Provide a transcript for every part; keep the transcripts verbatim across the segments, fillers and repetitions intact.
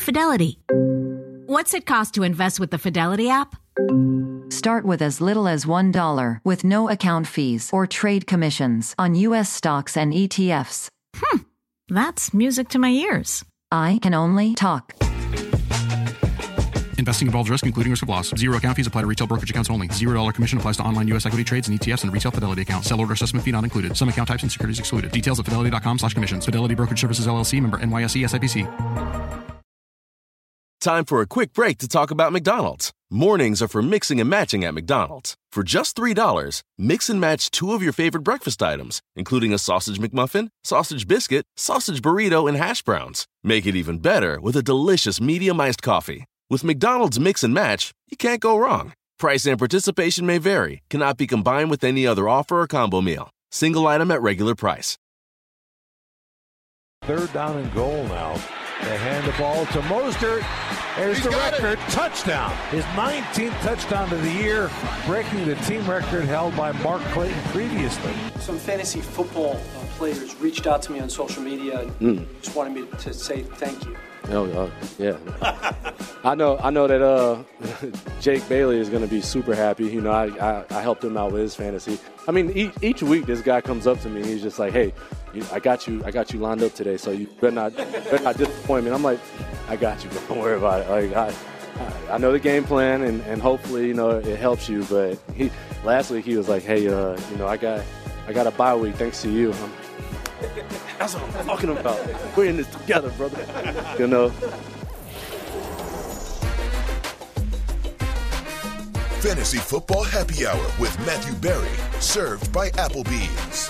Fidelity. What's it cost to invest with the Fidelity app? Start with as little as one dollar with no account fees or trade commissions on U S stocks and E T Fs. Hmm, that's music to my ears. I can only talk. Investing involves risk, including risk of loss. Zero account fees apply to retail brokerage accounts only. Zero dollar commission applies to online U S equity trades and E T Fs and retail Fidelity account. Sell order assessment fee not included. Some account types and securities excluded. Details at fidelity.com slash commissions. Fidelity Brokerage Services, L L C, member N Y S E S I P C. Time for a quick break to talk about McDonald's. Mornings are for mixing and matching at McDonald's. For just three dollars, mix and match two of your favorite breakfast items, including a sausage McMuffin, sausage biscuit, sausage burrito, and hash browns. Make it even better with a delicious medium iced coffee. With McDonald's Mix and Match, you can't go wrong. Price and participation may vary. Cannot be combined with any other offer or combo meal. Single item at regular price. Third down and goal now. They hand the ball to Mostert. There's He's the record. It. Touchdown. His nineteenth touchdown of the year, breaking the team record held by Mark Clayton previously. Some fantasy football uh, players reached out to me on social media and mm. just wanted me to say thank you. Oh, uh, yeah. I know I know that uh, Jake Bailey is going to be super happy. You know, I, I, I helped him out with his fantasy. I mean, each, each week this guy comes up to me and he's just like, hey, you, I got you I got you lined up today, so you better not, better not disappoint me. And I'm like, I got you. Don't worry about it. Like, I, I, I know the game plan, and, and hopefully, you know, it helps you. But he last week he was like, hey, uh, you know, I got I got a bye week thanks to you. I'm, That's what I'm talking about. We're in this together, brother. You know. Fantasy Football Happy Hour with Matthew Berry, served by Applebee's.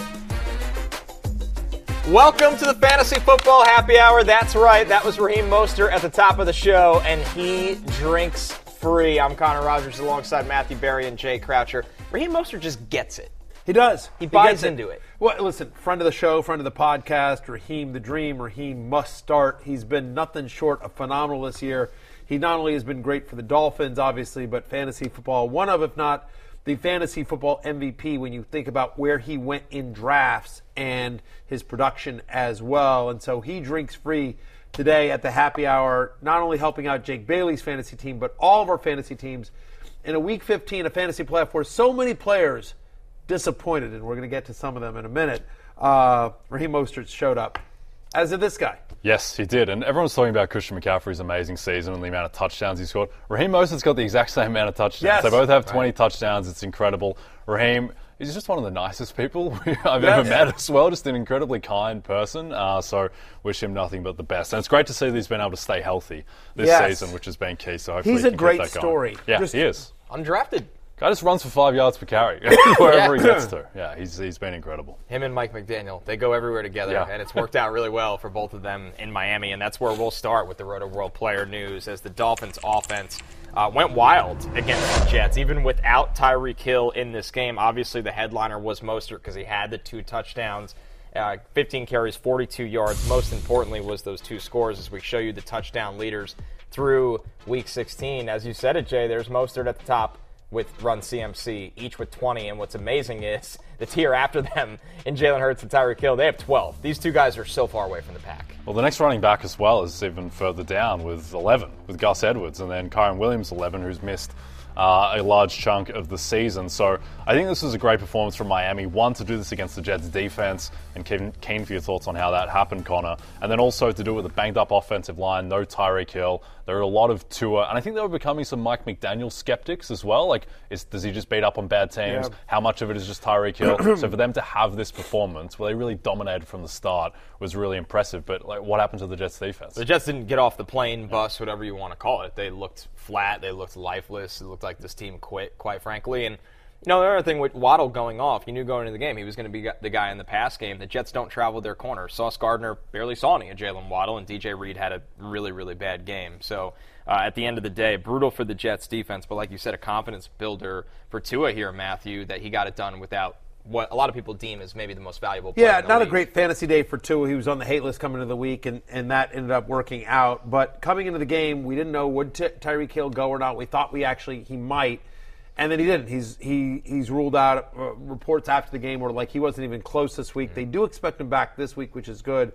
Welcome to the Fantasy Football Happy Hour. That's right. That was Raheem Mostert at the top of the show, and he drinks free. I'm Connor Rogers alongside Matthew Berry and Jay Croucher. Raheem Mostert just gets it. He does. He buys he into it. it. Well, listen, friend of the show, friend of the podcast, Raheem the Dream, Raheem must start. He's been nothing short of phenomenal this year. He not only has been great for the Dolphins, obviously, but fantasy football, one of, if not the fantasy football M V P when you think about where he went in drafts and his production as well. And so he drinks free today at the happy hour, not only helping out Jake Bailey's fantasy team, but all of our fantasy teams in a week fifteen, a fantasy playoff where so many players disappointed, and we're going to get to some of them in a minute. Uh, Raheem Mostert showed up, as did this guy. Yes, he did. And everyone's talking about Christian McCaffrey's amazing season and the amount of touchdowns he scored. Raheem Mostert's got the exact same amount of touchdowns. Yes. They both have twenty right. touchdowns. It's incredible. Raheem is just one of the nicest people I've yes. ever met as well. Just an incredibly kind person. Uh, so wish him nothing but the best. And it's great to see that he's been able to stay healthy this yes. season, which has been key. So hopefully he's he a can great get that story. Going. Yeah, just he is. Undrafted. Guy just runs for five yards per carry wherever yeah. he gets to. Yeah, he's he's been incredible. Him and Mike McDaniel, they go everywhere together, yeah. and it's worked out really well for both of them in Miami, and that's where we'll start with the Roto World Player News as the Dolphins offense uh, went wild against the Jets, even without Tyreek Hill in this game. Obviously, the headliner was Mostert because he had the two touchdowns, uh, fifteen carries, forty-two yards. Most importantly was those two scores as we show you the touchdown leaders through Week sixteen. As you said it, Jay, there's Mostert at the top with Run C M C, each with twenty. And what's amazing is the tier after them in Jalen Hurts and Tyreek Hill, they have twelve. These two guys are so far away from the pack. Well, the next running back as well is even further down with eleven, with Gus Edwards, and then Kyren Williams, eleven, who's missed uh, a large chunk of the season. So I think this was a great performance from Miami. One, to do this against the Jets defense, and keen, keen for your thoughts on how that happened, Connor. And then also to do it with a banged up offensive line, no Tyreek Hill. There are a lot of Tua, and I think they were becoming some Mike McDaniel skeptics as well. Like, is, does he just beat up on bad teams? Yeah. How much of it is just Tyreek Hill? So for them to have this performance, where they really dominated from the start, was really impressive. But like, what happened to the Jets defense? The Jets didn't get off the plane, bus, whatever you want to call it. They looked flat. They looked lifeless. It looked like this team quit, quite frankly. And you know, the other thing with Waddle going off, you knew going into the game he was going to be the guy in the pass game. The Jets don't travel their corner. Sauce Gardner barely saw any of Jalen Waddle, and D J Reed had a really, really bad game. So uh, at the end of the day, brutal for the Jets defense, but like you said, a confidence builder for Tua here, Matthew, that he got it done without what a lot of people deem as maybe the most valuable player Yeah, in the not league. a great fantasy day for Tua. He was on the hate list coming into the week, and, and that ended up working out. But coming into the game, we didn't know would Ty- Tyreek Hill go or not. We thought we actually he might. And then he didn't. He's he he's ruled out. Uh, reports after the game were like he wasn't even close this week. Mm-hmm. They do expect him back this week, which is good.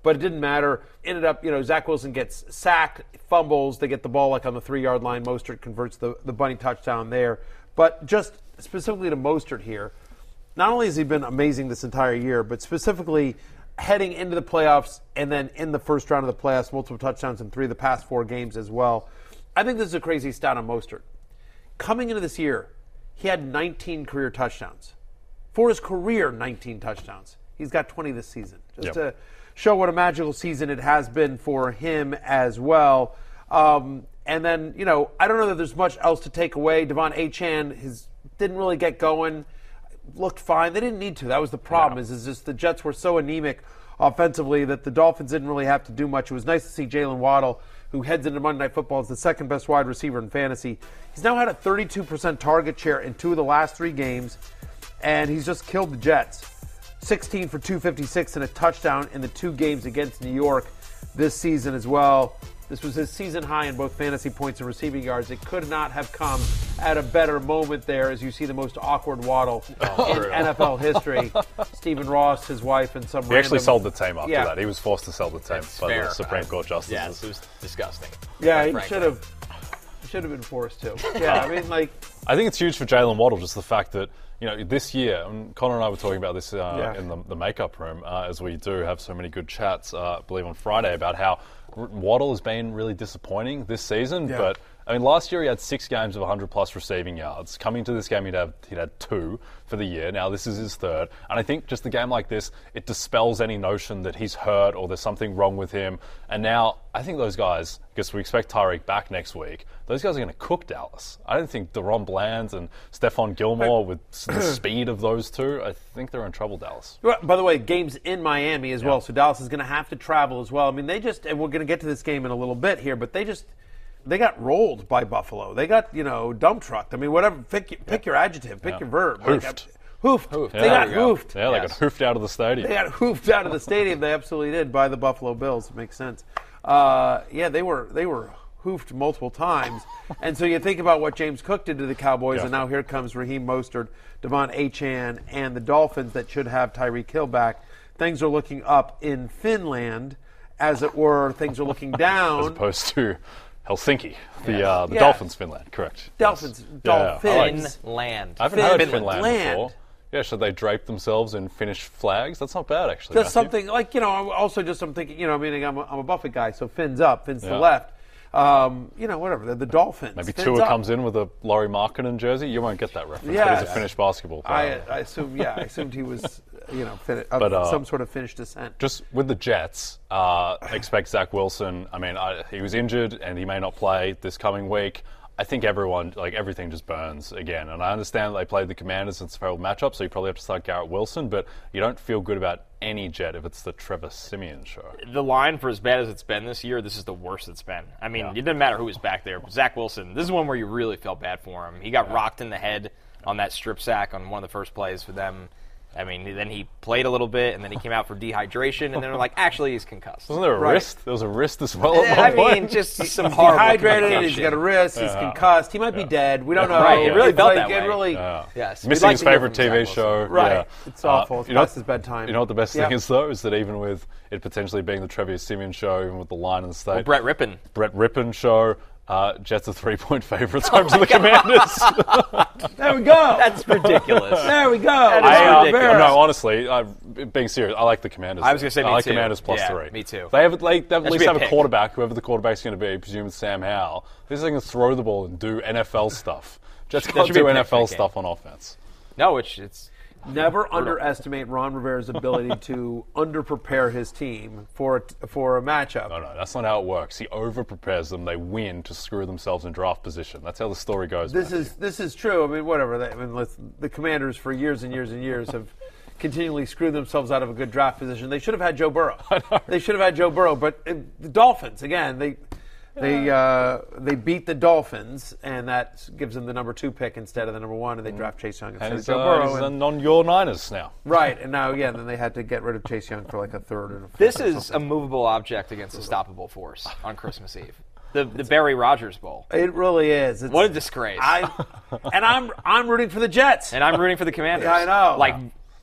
but it didn't matter. Ended up, you know, Zach Wilson gets sacked, fumbles. They get the ball like on the three-yard line. Mostert converts the, the bunny touchdown there. But just specifically to Mostert here, not only has he been amazing this entire year, but specifically heading into the playoffs and then in the first round of the playoffs, multiple touchdowns in three of the past four games as well. I think this is a crazy stat on Mostert. Coming into this year, he had nineteen career touchdowns. For his career, nineteen touchdowns. He's got twenty this season. Just yep. to show what a magical season it has been for him as well. Um, and then, you know, I don't know that there's much else to take away. Devon Achane his, didn't really get going. Looked fine. They didn't need to. That was the problem. No. Is, is just the Jets were so anemic offensively that the Dolphins didn't really have to do much. It was nice to see Jalen Waddle, who heads into Monday Night Football as the second best wide receiver in fantasy. He's now had a thirty-two percent target share in two of the last three games, and he's just killed the Jets. sixteen for two fifty-six and a touchdown in the two games against New York this season as well. This was his season high in both fantasy points and receiving yards. It could not have come at a better moment there as you see the most awkward Waddle oh, in N F L history. Stephen Ross, his wife, and some He random, actually sold the team after yeah. that. He was forced to sell the team That's by fair. the Supreme Court justices. Yes, it was disgusting. Yeah, he frankly. should have should have been forced to. Yeah, I mean, like... I think it's huge for Jalen Waddle, just the fact that, you know, this year, and Connor and I were talking about this uh, Yeah. in the, the makeup room, uh, as we do have so many good chats, uh, I believe on Friday, about how Waddle has been really disappointing this season. Yeah. But, I mean, last year he had six games of one hundred plus receiving yards. Coming to this game, he'd, have, he'd had two for the year. Now this is his third. And I think just a game like this, it dispels any notion that he's hurt or there's something wrong with him. And now I think those guys, because we expect Tyreek back next week, those guys are going to cook Dallas. I don't think Deron Bland and Stephon Gilmore, with the speed of those two, I think they're in trouble, Dallas. By the way, games in Miami as yeah. well, so Dallas is going to have to travel as well. I mean, they just, and we're going to get to this game in a little bit here, but they just, they got rolled by Buffalo. They got, you know, dump trucked. I mean, whatever, pick, pick yeah. your adjective, pick yeah. your verb. Hoofed. Like, hoofed. hoofed. Yeah, they got go. hoofed. Yeah, they yes. got hoofed out of the stadium. They got hoofed out of the stadium. They absolutely did by the Buffalo Bills. It makes sense. Uh, yeah, they were they were hoofed multiple times. And so you think about what James Cook did to the Cowboys, yeah. and now here comes Raheem Mostert, Devon Achane, and the Dolphins that should have Tyreek Hill back. Things are looking up in Finland, as it were. Things are looking down. As opposed to Helsinki, the yeah. uh, the yeah. Dolphins, Finland, correct? Dolphins, yes. Dolphins, yeah, Finland. I haven't Finland. heard Finland Land. before. Yeah, should they drape themselves in Finnish flags? That's not bad, actually. Just Matthew. something like, you know. Also, just I'm thinking, you know, I mean, I'm a, I'm a Buffett guy, so fins up, fins yeah. to the left. Um, you know, whatever. The, the Dolphins. Maybe fins Tua up. comes in with a Laurie Markkinen jersey. You won't get that reference. Yeah, but he's a Finnish basketball player. I, I assume. Yeah, I assumed he was, you know, fin- of but, uh, some sort of Finnish descent. Just with the Jets, uh, expect Zach Wilson. I mean, I, he was injured and he may not play this coming week. I think everyone, like everything just burns again. And I understand that they played the Commanders. It's a favorable matchup, so you probably have to start Garrett Wilson, but you don't feel good about any Jet if it's the Trevor Siemian show. The line, for as bad as it's been this year, this is the worst it's been. I mean, yeah. it didn't matter who was back there. Zach Wilson, this is one where you really felt bad for him. He got yeah. rocked in the head on that strip sack on one of the first plays for them. I mean, then he played a little bit, and then he came out for dehydration, and then they're like, actually, he's concussed. Wasn't there a right. wrist? There was a wrist as well at one I point. mean, just he's some horrible dehydrated, he's got a wrist, he's yeah. concussed. He might yeah. be dead. We don't know. Right, it really it's felt like, that way. It really, yeah. yes. Missing like his favorite T V show. Right. Yeah. It's awful. It's uh, past his bedtime. You know what the best yeah. thing is, though, is that even with it potentially being the Trevor Siemian show, even with the line in the state. Well, Brett Rippon. Brett Rippon show. Uh, Jets are three-point favorites home to the Commanders. There we go. That's ridiculous. There we go. That is I, uh, ridiculous. No, honestly, uh, being serious, I like the Commanders. I was going to say I me like too. Commanders plus yeah, three. Me too. They have, like, they at That least should be have a a pick. quarterback, whoever the quarterback's going to be, I presume it's Sam Howell. This thing is throw the ball and do N F L stuff. Jets That can't should be a do pick N F L for the stuff on offense. No, it's it's. Never underestimate Ron Rivera's ability to underprepare his team for a, for a matchup. No, no, that's not how it works. He over-prepares them. They win to screw themselves in draft position. That's how the story goes. This Matthew. is this is true. I mean, whatever. They, I mean, let's, the Commanders for years and years and years have continually screwed themselves out of a good draft position. They should have had Joe Burrow. They should have had Joe Burrow. But uh, the Dolphins, again, they they uh, they beat the Dolphins, and that gives them the number two pick instead of the number one, and they draft Chase Young instead and of he's, Joe uh, Burrow. he's and, on your Niners now. right, and now again, then they had to get rid of Chase Young for like a third. And a This is a movable object against a stoppable force on Christmas Eve. The the Barry Rogers Bowl. It really is. It's, What a disgrace. I and I'm I'm rooting for the Jets. And I'm rooting for the Commanders. Yeah, I know. Like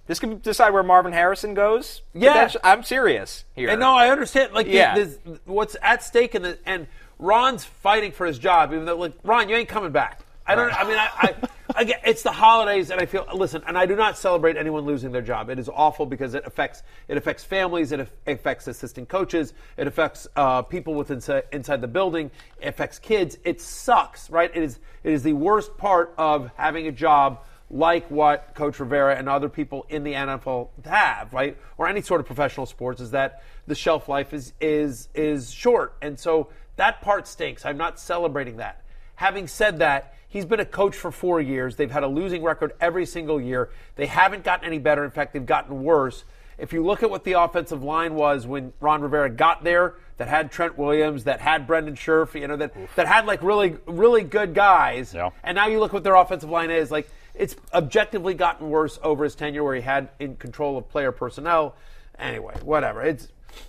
This could decide where Marvin Harrison goes. Yeah. I'm serious here. And no, I understand. Like, yeah. the, the, what's at stake in the and Ron's fighting for his job, even though, like, Ron, you ain't coming back. I don't. Right. I mean, I, I, I get, it's the holidays, and I feel. Listen, and I do not celebrate anyone losing their job. It is awful because it affects it affects families, it affects assistant coaches, it affects uh, people within inside, inside the building, it affects kids. It sucks, right? It is. It is the worst part of having a job like what Coach Rivera and other people in the N F L have, right, or any sort of professional sports, is that the shelf life is is is short, and so that part stinks. I'm not celebrating that. Having said that, he's been a coach for four years. They've had a losing record every single year. They haven't gotten any better. In fact, they've gotten worse. If you look at what the offensive line was when Ron Rivera got there, that had Trent Williams, that had Brendan Scherf, you know, that, that had like really, really good guys. Yeah. And now you look what their offensive line is. Like, it's objectively gotten worse over his tenure where he had in control of player personnel. Anyway, whatever. It's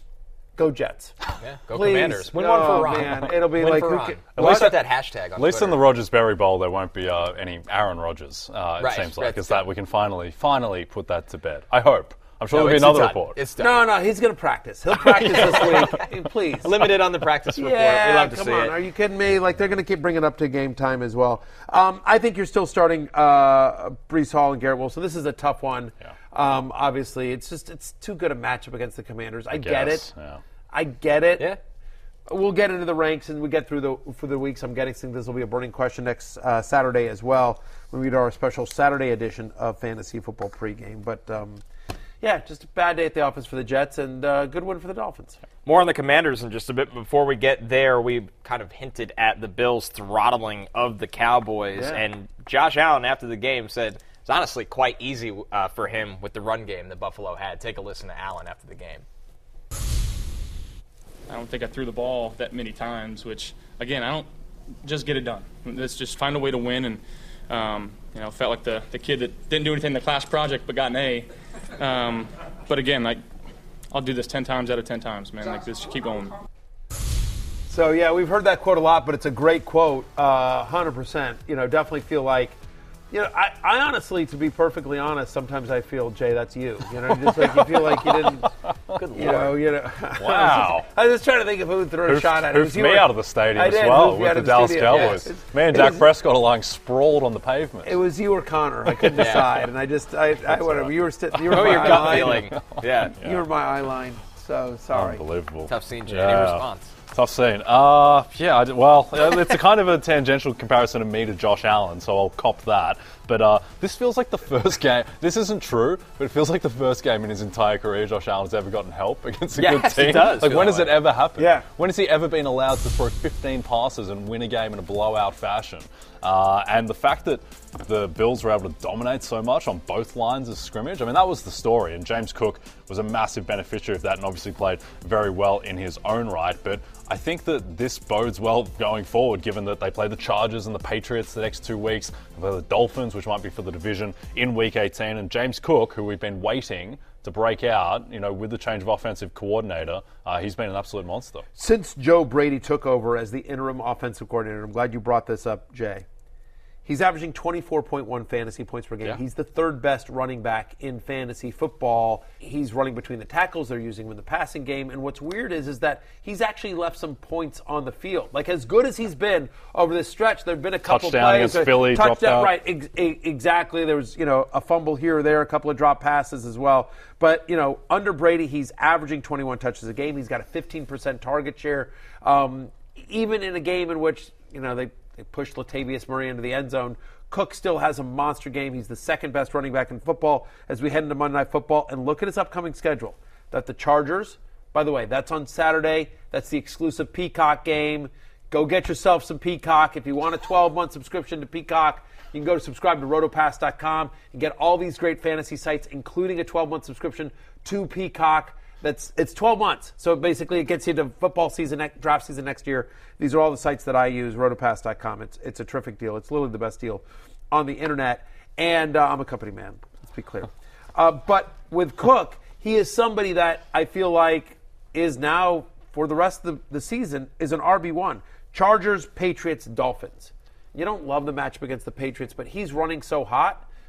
Go Jets. Yeah, go Please. Commanders. Win oh, one for Ron. Man. It'll be Win like, for who Ron. can, At least at that hashtag on At least Twitter. in the Rogers Berry Bowl, there won't be uh, any Aaron Rodgers, uh, it right, seems like. right. Is that we can finally, finally put that to bed. I hope. I'm sure No, there'll be it's another done. report. It's done. No, no, he's going to practice. He'll practice this week. Please. Limited on the practice report. Yeah, we love to come see on. it. Are you kidding me? Like, they're going to keep bringing it up to game time as well. Um, I think you're still starting uh, Breece Hall and Garrett Wilson. This is a tough one. Yeah. Um, obviously, it's just it's too good a matchup against the Commanders. I, I get guess, it. yeah. I get it. Yeah. We'll get into the ranks and we get through the for the weeks. I'm guessing this will be a burning question next uh, Saturday as well when we do our special Saturday edition of Fantasy Football Pregame. But um, yeah, just a bad day at the office for the Jets and uh, good win for the Dolphins. More on the Commanders in just a bit. Before we get there, we kind of hinted at the Bills' throttling of the Cowboys. Yeah. And Josh Allen, after the game, said it's honestly quite easy uh, for him with the run game that Buffalo had. Take a listen to Allen after the game. I don't think I threw the ball that many times, which, again, I don't just get it done. Let's just find a way to win. And, um, you know, felt like the, the kid that didn't do anything in the class project but got an A. Um, but, again, like, I'll do this ten times out of ten times, man. Like, just keep going. So, yeah, we've heard that quote a lot, but it's a great quote, uh, one hundred percent. You know, definitely feel like, you know, I, I honestly, to be perfectly honest, sometimes I feel, Jay, that's you. You know, just like you feel like you didn't, Good you know, you know. Wow. I was just trying to think of who threw a Hoofed, shot at it. It was hoofed you me or- out of the stadium I as did, well hoofed you with out the of Dallas studio. Cowboys. Yes. Me and It Dak was- Prescott are lying sprawled on the pavement. It was you or Connor. I couldn't decide, and I just, I, I whatever. You were, st- you were Oh, my your eye gut line. feeling. Yeah. You were my eye line. So sorry. Unbelievable. Tough scene, Jay. Yeah. Any response? Tough scene. Uh, yeah, I d- well, uh, it's a kind of a tangential comparison of me to Josh Allen, so I'll cop that. But uh, this feels like the first game. This isn't true, but it feels like the first game in his entire career Josh Allen's ever gotten help against a Yes, good team. it does Like, feel when that has it way. ever happened? Yeah. When has he ever been allowed to throw fifteen passes and win a game in a blowout fashion? Uh, and the fact that the Bills were able to dominate so much on both lines of scrimmage, I mean, that was the story. And James Cook was a massive beneficiary of that and obviously played very well in his own right. But I think that this bodes well going forward, given that they play the Chargers and the Patriots the next two weeks, they play the Dolphins, which might be for the division, in Week eighteen. And James Cook, who we've been waiting to break out, you know, with the change of offensive coordinator, uh, he's been an absolute monster. Since Joe Brady took over as the interim offensive coordinator, I'm glad you brought this up, Jay. He's averaging twenty-four point one fantasy points per game. Yeah. He's the third best running back in fantasy football. He's running between the tackles. They're using him in the passing game. And what's weird is, is that he's actually left some points on the field. Like, as good as he's been over this stretch, there have been a couple Touchdown plays. against Philly, dropped touchdown, out. right, ex- e- exactly. There was, you know, a fumble here or there, a couple of drop passes as well. But, you know, under Brady, he's averaging twenty-one touches a game. He's got a fifteen percent target share. Um, even in a game in which, you know, they, they pushed Latavius Murray into the end zone, Cook still has a monster game. He's the second best running back in football as we head into Monday Night Football. And look at his upcoming schedule. That the Chargers, by the way, that's on Saturday. That's the exclusive Peacock game. Go get yourself some Peacock. If you want a twelve-month subscription to Peacock, you can go to subscribe to rotopass dot com and get all these great fantasy sites, including a twelve-month subscription to Peacock. That's it's twelve months. So basically it gets you to football season, draft season next year. These are all the sites that I use, rotopass dot com. It's it's a terrific deal. It's literally the best deal on the internet. And uh, I'm a company man. Let's be clear. Uh, but with Cook, he is somebody that I feel like is now, for the rest of the, the season, is an R B one. Chargers, Patriots, Dolphins. You don't love the matchup against the Patriots, but he's running so hot.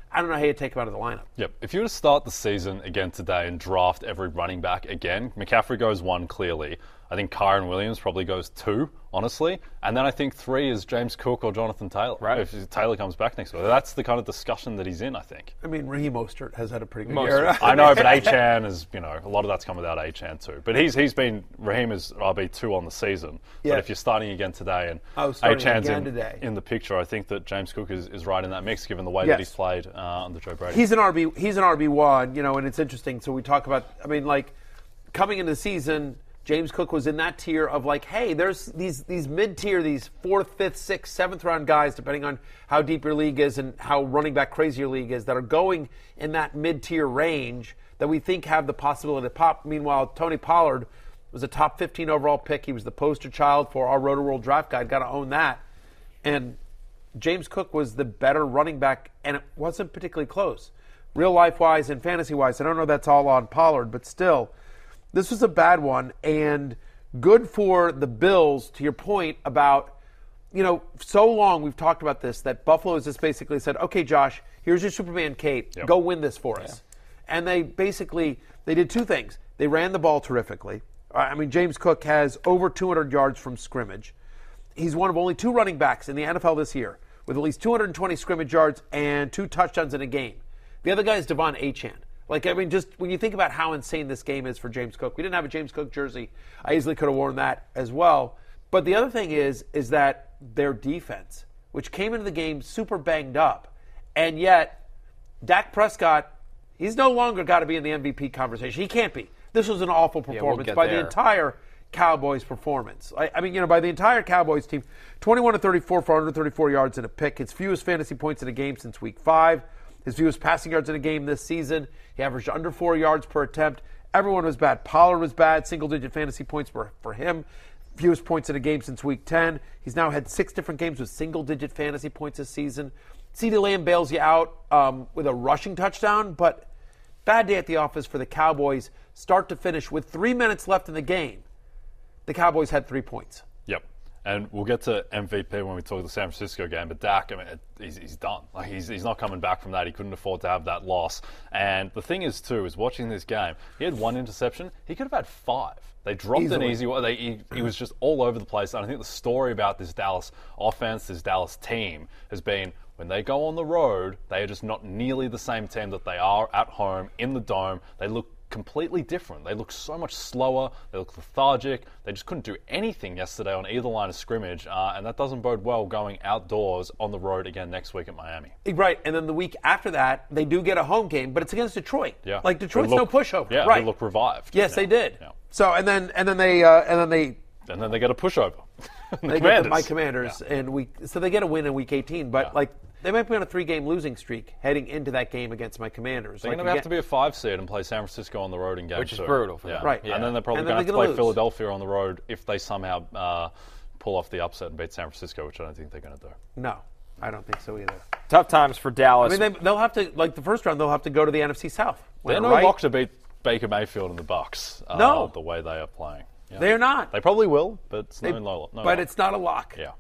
I don't know how you take him out of the lineup. Yep. If you were to start the season again today and draft every running back again, McCaffrey goes one clearly. I think Kyren Williams probably goes two, honestly. And then I think three is James Cook or Jonathan Taylor. Right. If Taylor comes back next week. That's the kind of discussion that he's in, I think. I mean, Raheem Mostert has had a pretty good Mostert. year. I know, but Achane is, you know, a lot of that's come without Achane too. But he's he's been, Raheem is R B two on the season. Yeah. But if you're starting again today and oh, Achane's again in, today. in the picture, I think that James Cook is, is right in that mix given the way yes. that he's played uh, under Joe Brady. He's an R B. He's an R B one, you know, and it's interesting. So we talk about, I mean, like, coming into the season, James Cook was in that tier of like, hey, there's these these mid-tier, these fourth, fifth, sixth, seventh round guys, depending on how deep your league is and how running back crazy your league is, that are going in that mid-tier range that we think have the possibility to pop. Meanwhile, Tony Pollard was a top fifteen overall pick. He was the poster child for our Roto-World Draft Guide. Got to own that. And James Cook was the better running back, and it wasn't particularly close. Real life-wise and fantasy-wise, I don't know that's all on Pollard, but still, this was a bad one, and good for the Bills, to your point about, you know, so long we've talked about this, that Buffalo has just basically said, okay, Josh, here's your Superman cape. Yep. Go win this for us. Yeah. And they basically, they did two things. They ran the ball terrifically. I mean, James Cook has over two hundred yards from scrimmage. He's one of only two running backs in the N F L this year with at least two hundred twenty scrimmage yards and two touchdowns in a game. The other guy is Devon Achane. Like, I mean, just when you think about how insane this game is for James Cook. We didn't have a James Cook jersey. I easily could have worn that as well. But the other thing is, is that their defense, which came into the game super banged up, and yet Dak Prescott, he's no longer got to be in the M V P conversation. He can't be. This was an awful performance yeah, we'll by there. the entire Cowboys performance. I, I mean, you know, by the entire Cowboys team, twenty-one to thirty-four for one hundred thirty-four yards and a pick. His fewest fantasy points in a game since week five. His fewest passing yards in a game this season. He averaged under four yards per attempt. Everyone was bad. Pollard was bad. Single-digit fantasy points were for him. Fewest points in a game since week ten. He's now had six different games with single-digit fantasy points this season. CeeDee Lamb bails you out um, with a rushing touchdown, but bad day at the office for the Cowboys. Start to finish with three minutes left in the game. The Cowboys had three points. Yep. And we'll get to M V P when we talk the San Francisco game. But Dak, I mean, he's, he's done. Like he's he's not coming back from that. He couldn't afford to have that loss. And the thing is, too, is watching this game, he had one interception. He could have had five. They dropped Easily. an easy one. They, he, he was just all over the place. And I think the story about this Dallas offense, this Dallas team, has been when they go on the road, they are just not nearly the same team that they are at home in the Dome. They look completely different. They look so much slower. They look lethargic. They just couldn't do anything yesterday on either line of scrimmage, uh, and that doesn't bode well going outdoors on the road again next week at Miami. Right, and then the week after that, they do get a home game, but it's against Detroit. Yeah, like Detroit's look, no pushover. Yeah, right. They look revived. Yes, yeah. they did. Yeah. So and then and then they uh, and then they and then they get a pushover. the they Commanders. get the, my Commanders, yeah. and we so they get a win in week eighteen, but yeah. like. They might be on a three-game losing streak heading into that game against my Commanders. They're like going to have to be a five seed and play San Francisco on the road in game Which is two. brutal for yeah. them. Right. Yeah. And then they're probably then going to they're have to play lose. Philadelphia on the road if they somehow uh, pull off the upset and beat San Francisco, which I don't think they're going to do. No, I don't think so either. Tough times for Dallas. I mean, they, they'll have to, like the first round, they'll have to go to the N F C South. They're no right? lock to beat Baker Mayfield and the Bucs. Uh, No. The way they are playing. Yeah. They're not. They probably will, but it's They, no, no, no But lock. it's not a lock. Yeah.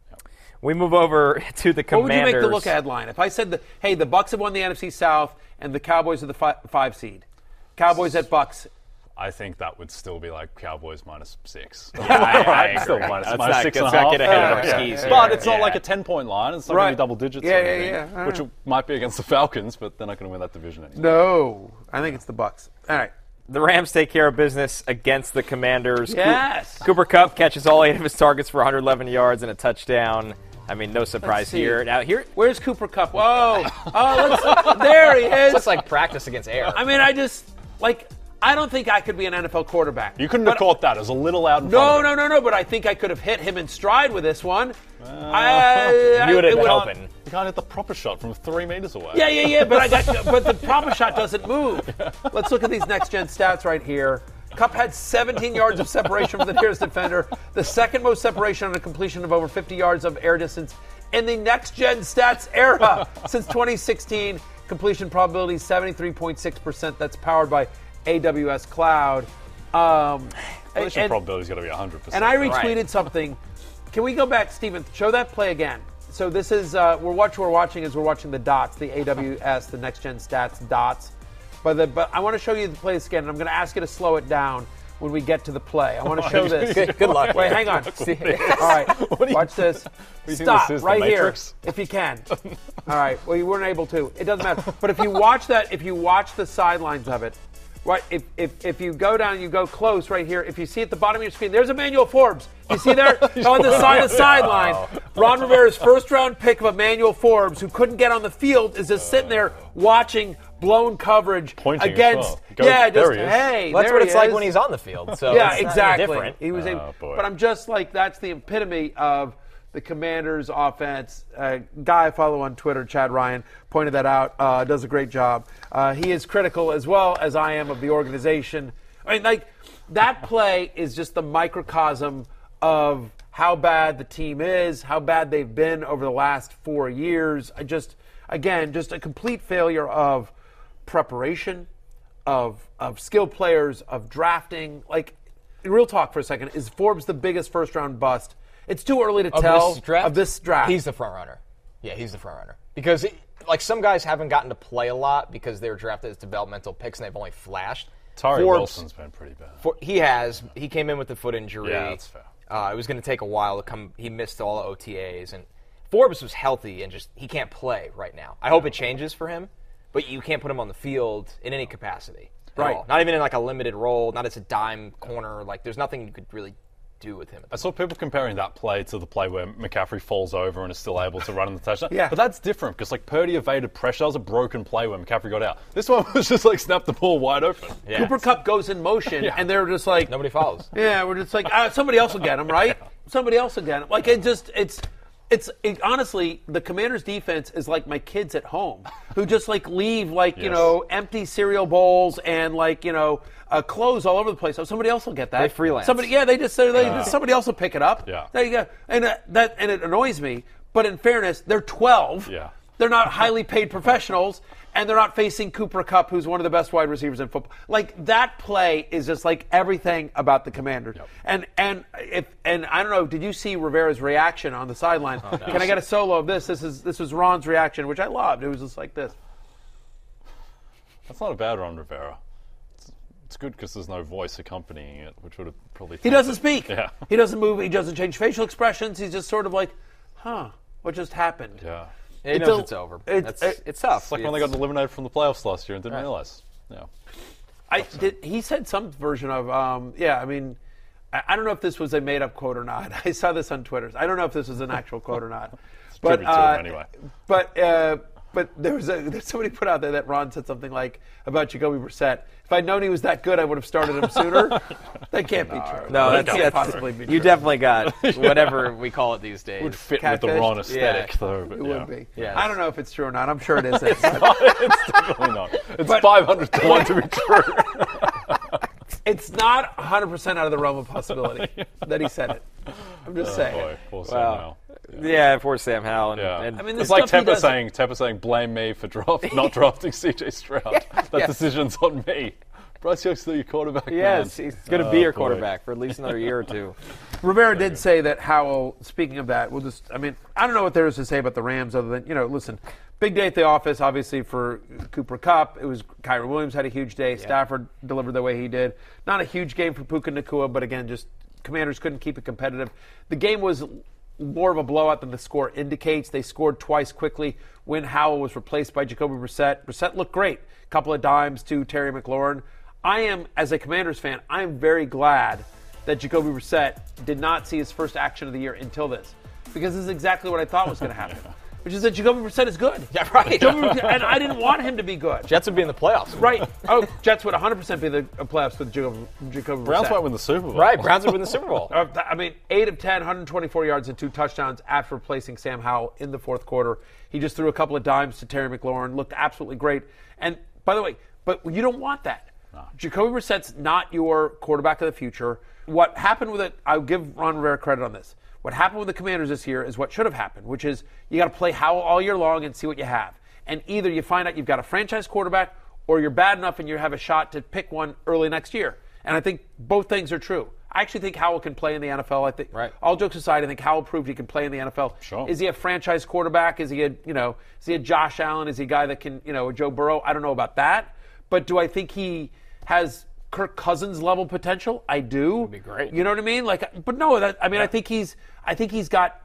We move over to the Commanders. What would you make the look-ahead line? If I said, the, hey, the Bucs have won the N F C South and the Cowboys are the fi- five seed. Cowboys at Bucs. I think that would still be like Cowboys minus six. I, I agree. Still minus, Let's minus not, six and let's a not half. get ahead of our Yeah, skis yeah. here. But it's not Yeah. like a ten-point line. It's not Right. going to be double digits Yeah, or yeah, anything, yeah. All which right. might be against the Falcons, but they're not going to win that division anymore. No. I think it's the Bucs. All right. The Rams take care of business against the Commanders. Yes. Cooper Kupp catches all eight of his targets for one hundred eleven yards and a touchdown. I mean, no surprise here. Now here, where's Cooper Kupp? Whoa! Oh, let's, there he is. It's like practice against air. I mean, I just like. I don't think I could be an N F L quarterback. You couldn't but, have caught that. It was a little out in no, front of No, it. no, no, no. But I think I could have hit him in stride with this one. Uh, I, you would have been would, open. You can't hit the proper shot from three meters away. Yeah, yeah, yeah. But I got. But the proper shot doesn't move. Let's look at these next gen stats right here. Kupp had seventeen yards of separation from the nearest defender, the second most separation on a completion of over fifty yards of air distance in the next-gen stats era since twenty sixteen. Completion probability seventy-three point six percent. That's powered by A W S Cloud. Um, Completion and, probability's got to be one hundred percent. and I retweeted right. something. Can we go back, Steven? Show that play again. so this is uh, we're watching. We're watching is we're watching the dots, the A W S, the Next Gen Stats dots. But the, but I want to show you the play again, and I'm going to ask you to slow it down when we get to the play. I want to show this. Good luck. Wait, hang on. All right, watch this. Stop this is, right here, Matrix? if you can. All right. Well, you weren't able to. It doesn't matter. But if you watch that, if you watch the sidelines of it, right? If if if you go down, you go close right here. If you see at the bottom of your screen, there's Emmanuel Forbes. You see there on the side of the sideline, Ron Rivera's first round pick of Emmanuel Forbes, who couldn't get on the field, is just sitting there watching blown coverage Pointing against. as well. Go, yeah, just there he is. hey, Well, that's there what he it's like is. when he's on the field. So yeah, it's not exactly. different. He was, Oh, able, boy. but I'm just like that's the epitome of the Commanders' offense. Uh, guy I follow on Twitter, Chad Ryan, pointed that out. Uh, does a great job. Uh, he is critical as well as I am of the organization. I mean, like that play is just the microcosm of how bad the team is, how bad they've been over the last four years. I just, again, just a complete failure of preparation, of of skilled players, of drafting. Like, real talk for a second, is Forbes the biggest first round bust? It's too early to Of tell this draft? of this draft. He's the front runner. Yeah, he's the front runner. Because, it, like, some guys haven't gotten to play a lot because they were drafted as developmental picks and they've only flashed. Tari Forbes, Wilson's been pretty bad. For, he has. He came in with a foot injury. Yeah, that's fair. Uh, it was going to take a while to come. He missed all the O T As. And Forbes was healthy and just, he can't play right now. I hope it changes for him, but you can't put him on the field in any capacity. At Right. all. Not even in, like, a limited role, not as a dime corner. Like, there's nothing you could really do with him. I saw people comparing that play to the play where McCaffrey falls over and is still able to run in the touchdown. Yeah. But that's different because like Purdy evaded pressure. That was a broken play when McCaffrey got out. This one was just like snap the ball wide open. Yeah. Cooper Kupp goes in motion, Yeah. and they're just like, Nobody follows. yeah, we're just like, ah, somebody else will get him, right? Somebody else will get him. Like, it just, it's, it's it, honestly, the Commanders' defense is like my kids at home who just like leave like you Yes. know empty cereal bowls and like you know uh, clothes all over the place. So somebody else will get that. They freelance. Somebody, yeah, they just they, just somebody else will pick it up. Yeah. There you go. And uh, that and it annoys me. But in fairness, they're twelve. Yeah. They're not highly paid professionals, and they're not facing Cooper Kupp, who's one of the best wide receivers in football. Like, that play is just like everything about the Commanders. Yep. And and if and I don't know, did you see Rivera's reaction on the sideline? Oh, no. Can I get a solo of this? This is this was Ron's reaction, which I loved. It was just like this. That's not a bad Ron Rivera. It's, it's good because there's no voice accompanying it, which would have probably. He doesn't speak. Yeah. He doesn't move. He doesn't change facial expressions. He's just sort of like, huh, what just happened? Yeah. Yeah, he It's knows a- it's over. it's- That's, it- it's tough. It's like when they got eliminated from the playoffs last year and didn't Right. realize. Yeah. I did. He said some version of, um, yeah. I mean, I, I don't know if this was a made-up quote or not. I saw this on Twitter. I don't know if this was an actual quote or not. but tribute to him anyway. But uh, but there was a there's somebody put out there that Ron said something like about Jacoby Brissett. If I'd known he was that good, I would have started him sooner. That can't be true. No, that that's, can't that's possibly be you true. definally got whatever we call it these days. Would fit Catfish? with the Ron aesthetic, Yeah. though. But It yeah. would be. Yes. I don't know if it's true or not. I'm sure it isn't. it's definitely not. It's But- five hundred to one to be true. It's not one hundred percent out of the realm of possibility that he said it. I'm just Oh, saying. boy. Poor Sam Wow. Howell. Yeah, for Sam Howell. And, Yeah. and I mean, the It's like stuff he Tepper does- saying, Tepper saying, blame me for draft, not drafting C J Stroud. That yeah. decision's on me. Bryce Young's still your quarterback. yes, man. he's going to Oh, be your boy. quarterback for at least another year or two. Rivera did say that Howell, speaking of that, we'll just, I mean, I don't know what there is to say about the Rams other than, you know, listen, big day at the office, obviously, for Cooper Kupp. It was Kyron Williams had a huge day. Stafford delivered the way he did. Not a huge game for Puka Nacua, but again, just Commanders couldn't keep it competitive. The game was more of a blowout than the score indicates. They scored twice quickly when Howell was replaced by Jacoby Brissett. Brissett looked great. A couple of dimes to Terry McLaurin. I am, as a Commanders fan, I am very glad that Jacoby Brissett did not see his first action of the year until this. Because this is exactly what I thought was going to happen. Which is that Jacoby Brissett is good. Yeah, right. Jacoby, and I didn't want him to be good. Jets would be in the playoffs. Right. Oh, Jets would one hundred percent be in the playoffs with Jacoby, Jacoby Browns Brissett. might win the Super Bowl. Right, Browns would win the Super Bowl. Uh, th- I mean, eight of ten, one hundred twenty-four yards and two touchdowns after replacing Sam Howell in the fourth quarter. He just threw a couple of dimes to Terry McLaurin, looked absolutely great. And by the way, but you don't want that. No. Jacoby Brissett's not your quarterback of the future. What happened with it, I'll give Ron Rivera credit on this. What happened with the Commanders this year is what should have happened, which is you got to play Howell all year long and see what you have. And either you find out you've got a franchise quarterback or you're bad enough and you have a shot to pick one early next year. And I think both things are true. I actually think Howell can play in the N F L. I think, right. all jokes aside, I think Howell proved he can play in the N F L. Sure. Is he a franchise quarterback? Is he a, you know, is he a Josh Allen? Is he a guy that can, you know, a Joe Burrow? I don't know about that. But do I think he has Kirk Cousins level potential? I do. Would be great. You know what I mean? Like, but no, that, I mean, yeah. I think he's, I think he's got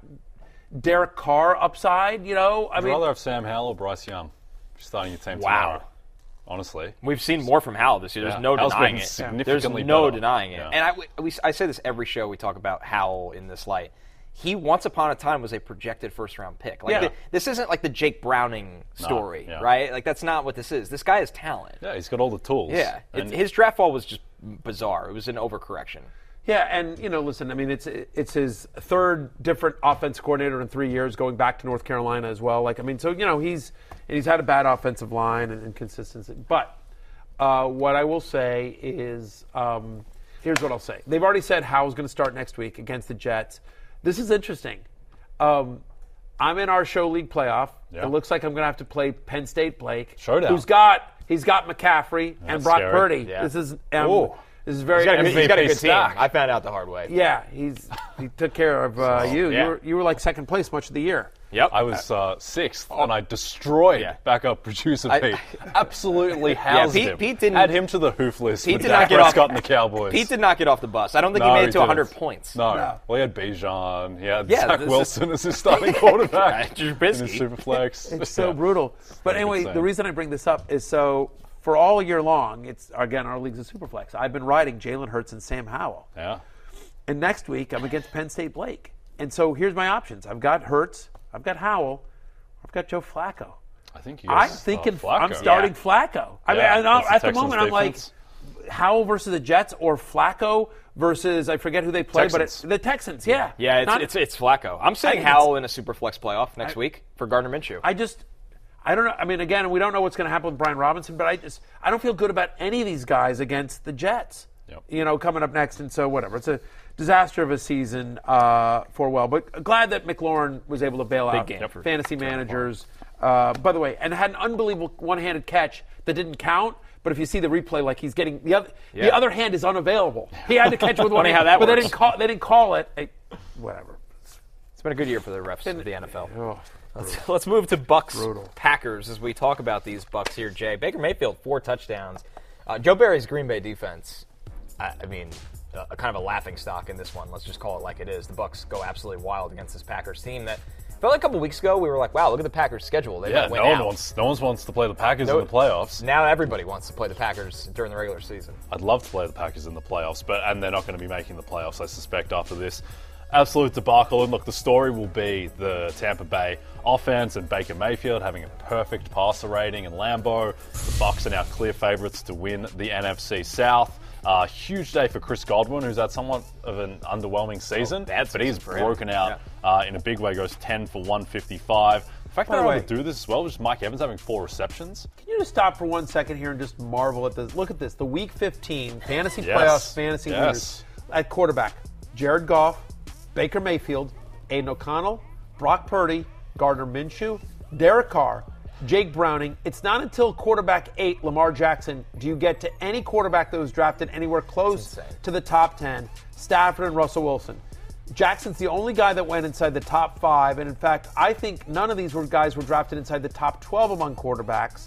Derek Carr upside, you know? I I'd mean, rather have Sam Howell or Bryce Young starting your team wow. tomorrow. Honestly, we've seen more from Howell this year. There's yeah. no Howell's denying been it. Significantly There's no better. denying it. Yeah. And I, we, I say this every show we talk about Howell in this light. He once upon a time was a projected first round pick. Like Yeah. the, this isn't like the Jake Browning story, No, yeah. right? Like that's not what this is. This guy has talent. Yeah, he's got all the tools. Yeah, And it, his draft fall was just bizarre. It was an overcorrection. Yeah, and you know, listen, I mean, it's it's his third different offense coordinator in three years, going back to North Carolina as well. Like, I mean, so you know, he's and he's had a bad offensive line and inconsistency. But uh, what I will say is, um, here's what I'll say: they've already said Howell's going to start next week against the Jets. This is interesting. Um, I'm in our show league playoff. Yeah. It looks like I'm going to have to play Penn State Blake, Showdown. who's got he's got McCaffrey and That's Brock scary. Purdy. Yeah. This is um, Ooh. this is very. He's got a good, he's got a good team. stack. I found out the hard way. Yeah, he's he took care of uh, you. yeah. You were you were like second place much of the year. Yep. I was uh, sixth, and I destroyed Yeah. backup producer I- Pete. Absolutely housed Pete- him. Pete didn't- Add him to the hoof list Pete with did Dak not get off- Prescott and the Cowboys. Pete did not get off the bus. I don't think No, he made it to didn't. one hundred points. No. No. Well, he had Bijan. He had Yeah, Zach this is- Wilson as his starting quarterback. Yeah, in Trubisky. his super flex. It's so Yeah. brutal. But Very anyway, good the saying. reason I bring this up is so for all year long, it's again our league's a superflex. I've been riding Jalen Hurts and Sam Howell, Yeah. and next week I'm against Penn State Blake. And so here's my options: I've got Hurts, I've got Howell, I've got Joe Flacco. I think you I'm guys thinking Flacco. I'm starting Yeah. Flacco. I Yeah, mean, I, that's the at the Texans moment I'm defense. like Howell versus the Jets or Flacco versus I forget who they play, but it's Texans. the Texans. Yeah, Yeah, it's, Not- it's it's Flacco. I'm saying I think Howell in a super flex playoff next I- week for Gardner Minshew. I just, I don't know. I mean, again, we don't know what's going to happen with Brian Robinson, but I just, I don't feel good about any of these guys against the Jets. Yep. You know, coming up next, and so whatever. It's a disaster of a season uh, for well, but glad that McLaurin was able to bail out game for fantasy managers. Uh, by the way, and had an unbelievable one-handed catch that didn't count. But if you see the replay, like he's getting the other, Yeah. the other hand is unavailable. He had to catch it with one Funny hand, how that but they works. didn't call. They didn't call it. Hey, whatever. It's been a good year for the refs of the N F L. Oh, Let's, let's move to Bucks Brutal. Packers as we talk about these Bucks here, Jay. Baker Mayfield, four touchdowns. Uh, Joe Barry's Green Bay defense, I, I mean, uh, a kind of a laughing stock in this one. Let's just call it like it is. The Bucks go absolutely wild against this Packers team that felt like a couple weeks ago we were like, wow, look at the Packers' schedule. They Yeah, might win no one out. wants no one wants to play the Packers No- in the playoffs. Now everybody wants to play the Packers during the regular season. I'd love to play the Packers in the playoffs, but and they're not going to be making the playoffs, I suspect, after this absolute debacle. And look, the story will be the Tampa Bay offense and Baker Mayfield having a perfect passer rating in Lambeau. The Bucs are now clear favourites to win the N F C South. Uh, huge day for Chris Godwin, who's had somewhat of an underwhelming season, Oh, bad but he's season for him. broken out uh, in a big way. Goes ten for one fifty-five. The fact By that the they're way- able to do this as well, just Mike Evans having four receptions. Can you just stop for one second here and just marvel at this? Look at this. The Week fifteen fantasy Yes. playoffs, fantasy Yes. leaders at quarterback: Jared Goff, Baker Mayfield, Aiden O'Connell, Brock Purdy, Gardner Minshew, Derek Carr, Jake Browning. It's not until quarterback eight, Lamar Jackson, do you get to any quarterback that was drafted anywhere close to the top ten. Stafford and Russell Wilson. Jackson's the only guy that went inside the top five, and in fact, I think none of these were guys were drafted inside the top twelve among quarterbacks.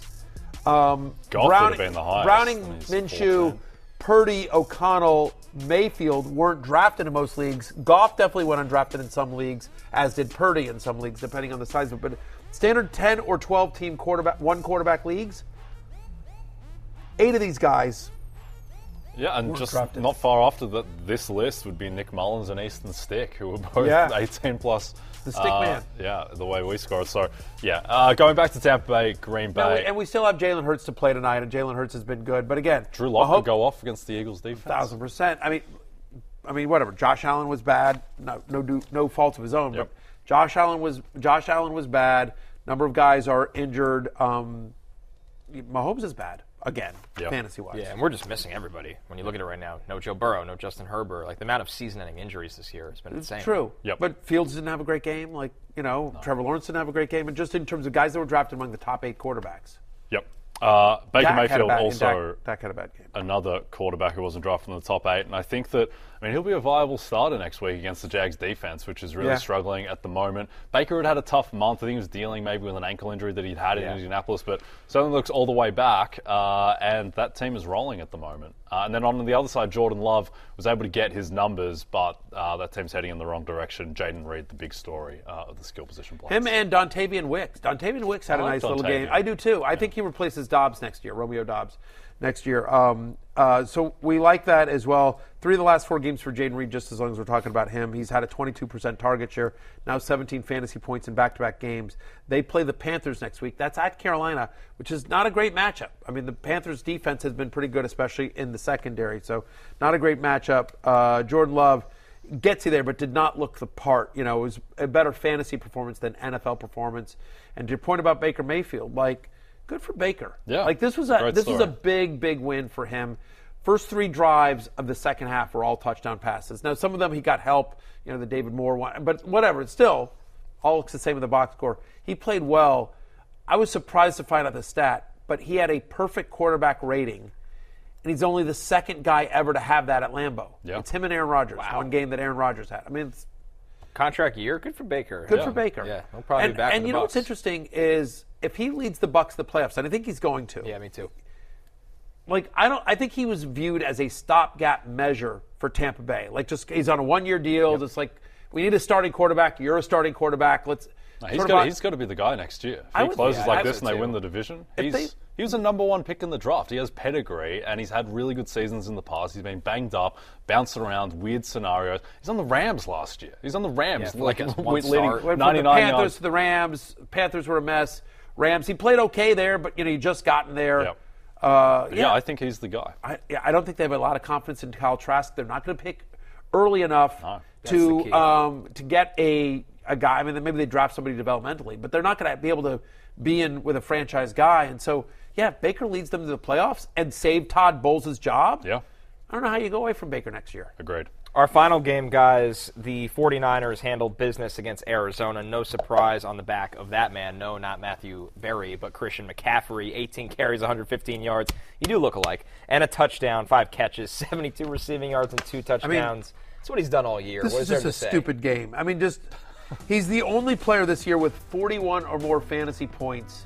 Um, Goff would Browning, have been the highest, Browning, and he's Minshew, fourteen. Purdy, O'Connell, Mayfield weren't drafted in most leagues. Goff definitely went undrafted in some leagues, as did Purdy in some leagues, depending on the size of it. But standard ten or twelve team quarterback, one quarterback leagues, eight of these guys. Yeah, and weren't just drafted. not far after the, this list would be Nick Mullins and Easton Stick, who were both Yeah. eighteen plus. The Stick uh, man. Yeah, the way we scored. So, yeah, uh, going back to Tampa Bay, Green Bay. No, and we still have Jalen Hurts to play tonight, and Jalen Hurts has been good. But again, Drew Lock I hope- could go off against the Eagles defense. Thousand percent. I mean, I mean, whatever. Josh Allen was bad. No, no, do, no fault of his own. Yep. But Josh Allen was Josh Allen was bad. Number of guys are injured. Um, Mahomes is bad again, Yep. fantasy wise. Yeah, and we're just missing everybody when you look at it right now. No Joe Burrow, no Justin Herbert. Like the amount of season-ending injuries this year has been It's insane. true. Yep. But Fields didn't have a great game. Like you know, Trevor Lawrence didn't have a great game. And just in terms of guys that were drafted among the top eight quarterbacks, Yep. Uh, Baker Dak had a Mayfield bad- also Dak, Dak had a bad game. another quarterback who wasn't drafted in the top eight. And I think that I mean, he'll be a viable starter next week against the Jags defense, which is really Yeah. struggling at the moment. Baker had had a tough month. I think he was dealing maybe with an ankle injury that he'd had in Yeah. Indianapolis, but certainly looks all the way back, uh, and that team is rolling at the moment. Uh, and then on the other side, Jordan Love was able to get his numbers, but uh, that team's heading in the wrong direction. Jaden Reed, the big story uh, of the skill position players. Him and Dontavian Wicks. Dontavian Wicks had I a like nice little Dontavian. game. I do too. I think he replaces Dobbs next year, Romeo Dobbs next year. Um, uh, so we like that as well. Three of the last four games for Jaden Reed, just as long as we're talking about him. He's had a twenty-two percent target share, now seventeen fantasy points in back-to-back games. They play the Panthers next week. That's at Carolina, which is not a great matchup. I mean, the Panthers' defense has been pretty good, especially in the secondary. So not a great matchup. Uh, Jordan Love gets you there, but did not look the part. You know, it was a better fantasy performance than N F L performance. And to your point about Baker Mayfield, like, good for Baker. Yeah, like this was a great this was story. a big, big win for him. First three drives of the second half were all touchdown passes. Now, some of them he got help, you know, the David Moore one, but whatever. It's still all looks the same in the box score. He played well. I was surprised to find out the stat, but he had a perfect quarterback rating, and he's only the second guy ever to have that at Lambeau. Yeah. It's him and Aaron Rodgers. Wow. One game that Aaron Rodgers had. I mean, it's Contract year, good for Baker. good Yeah. for Baker. Yeah, he'll probably and, be back. And in the you know Bucks. what's interesting is if he leads the Bucks to the playoffs, and I think he's going to. Yeah, me too. Like I don't, I think he was viewed as a stopgap measure for Tampa Bay. Like just he's on a one-year deal. Yep. Just like we need a starting quarterback. You're a starting quarterback. Let's. No, he's sort got of- he's got to be the guy next year. If I he would- closes yeah, like I this would and they too. win the division, If he's they- he was a number one pick in the draft. He has pedigree and he's had really good seasons in the past. He's been banged up, bounced around, weird scenarios. He's on the Rams last year. He's on the Rams, Yeah, for like a one leading start. Went from ninety-nine the Panthers yards. to the Rams. Panthers were a mess. Rams. He played okay there, but you know he just gotten there. Yep. Uh, yeah. I think he's the guy. I, yeah, I don't think they have a lot of confidence in Kyle Trask. They're not going to pick early enough No. That's the to key. um, to get a a guy. I mean, maybe they draft somebody developmentally, but they're not going to be able to be in with a franchise guy. And so, yeah, if Baker leads them to the playoffs and save Todd Bowles' job. Yeah, I don't know how you go away from Baker next year. agreed. Our final game, guys, the 49ers handled business against Arizona. No surprise on the back of that man. No, not Matthew Berry, but Christian McCaffrey. eighteen carries, one hundred fifteen yards. You do look alike. And a touchdown, five catches, seventy-two receiving yards, and two touchdowns. That's what he's done all year. This What is is there just a to say? stupid game. I mean, just he's the only player this year with forty-one or more fantasy points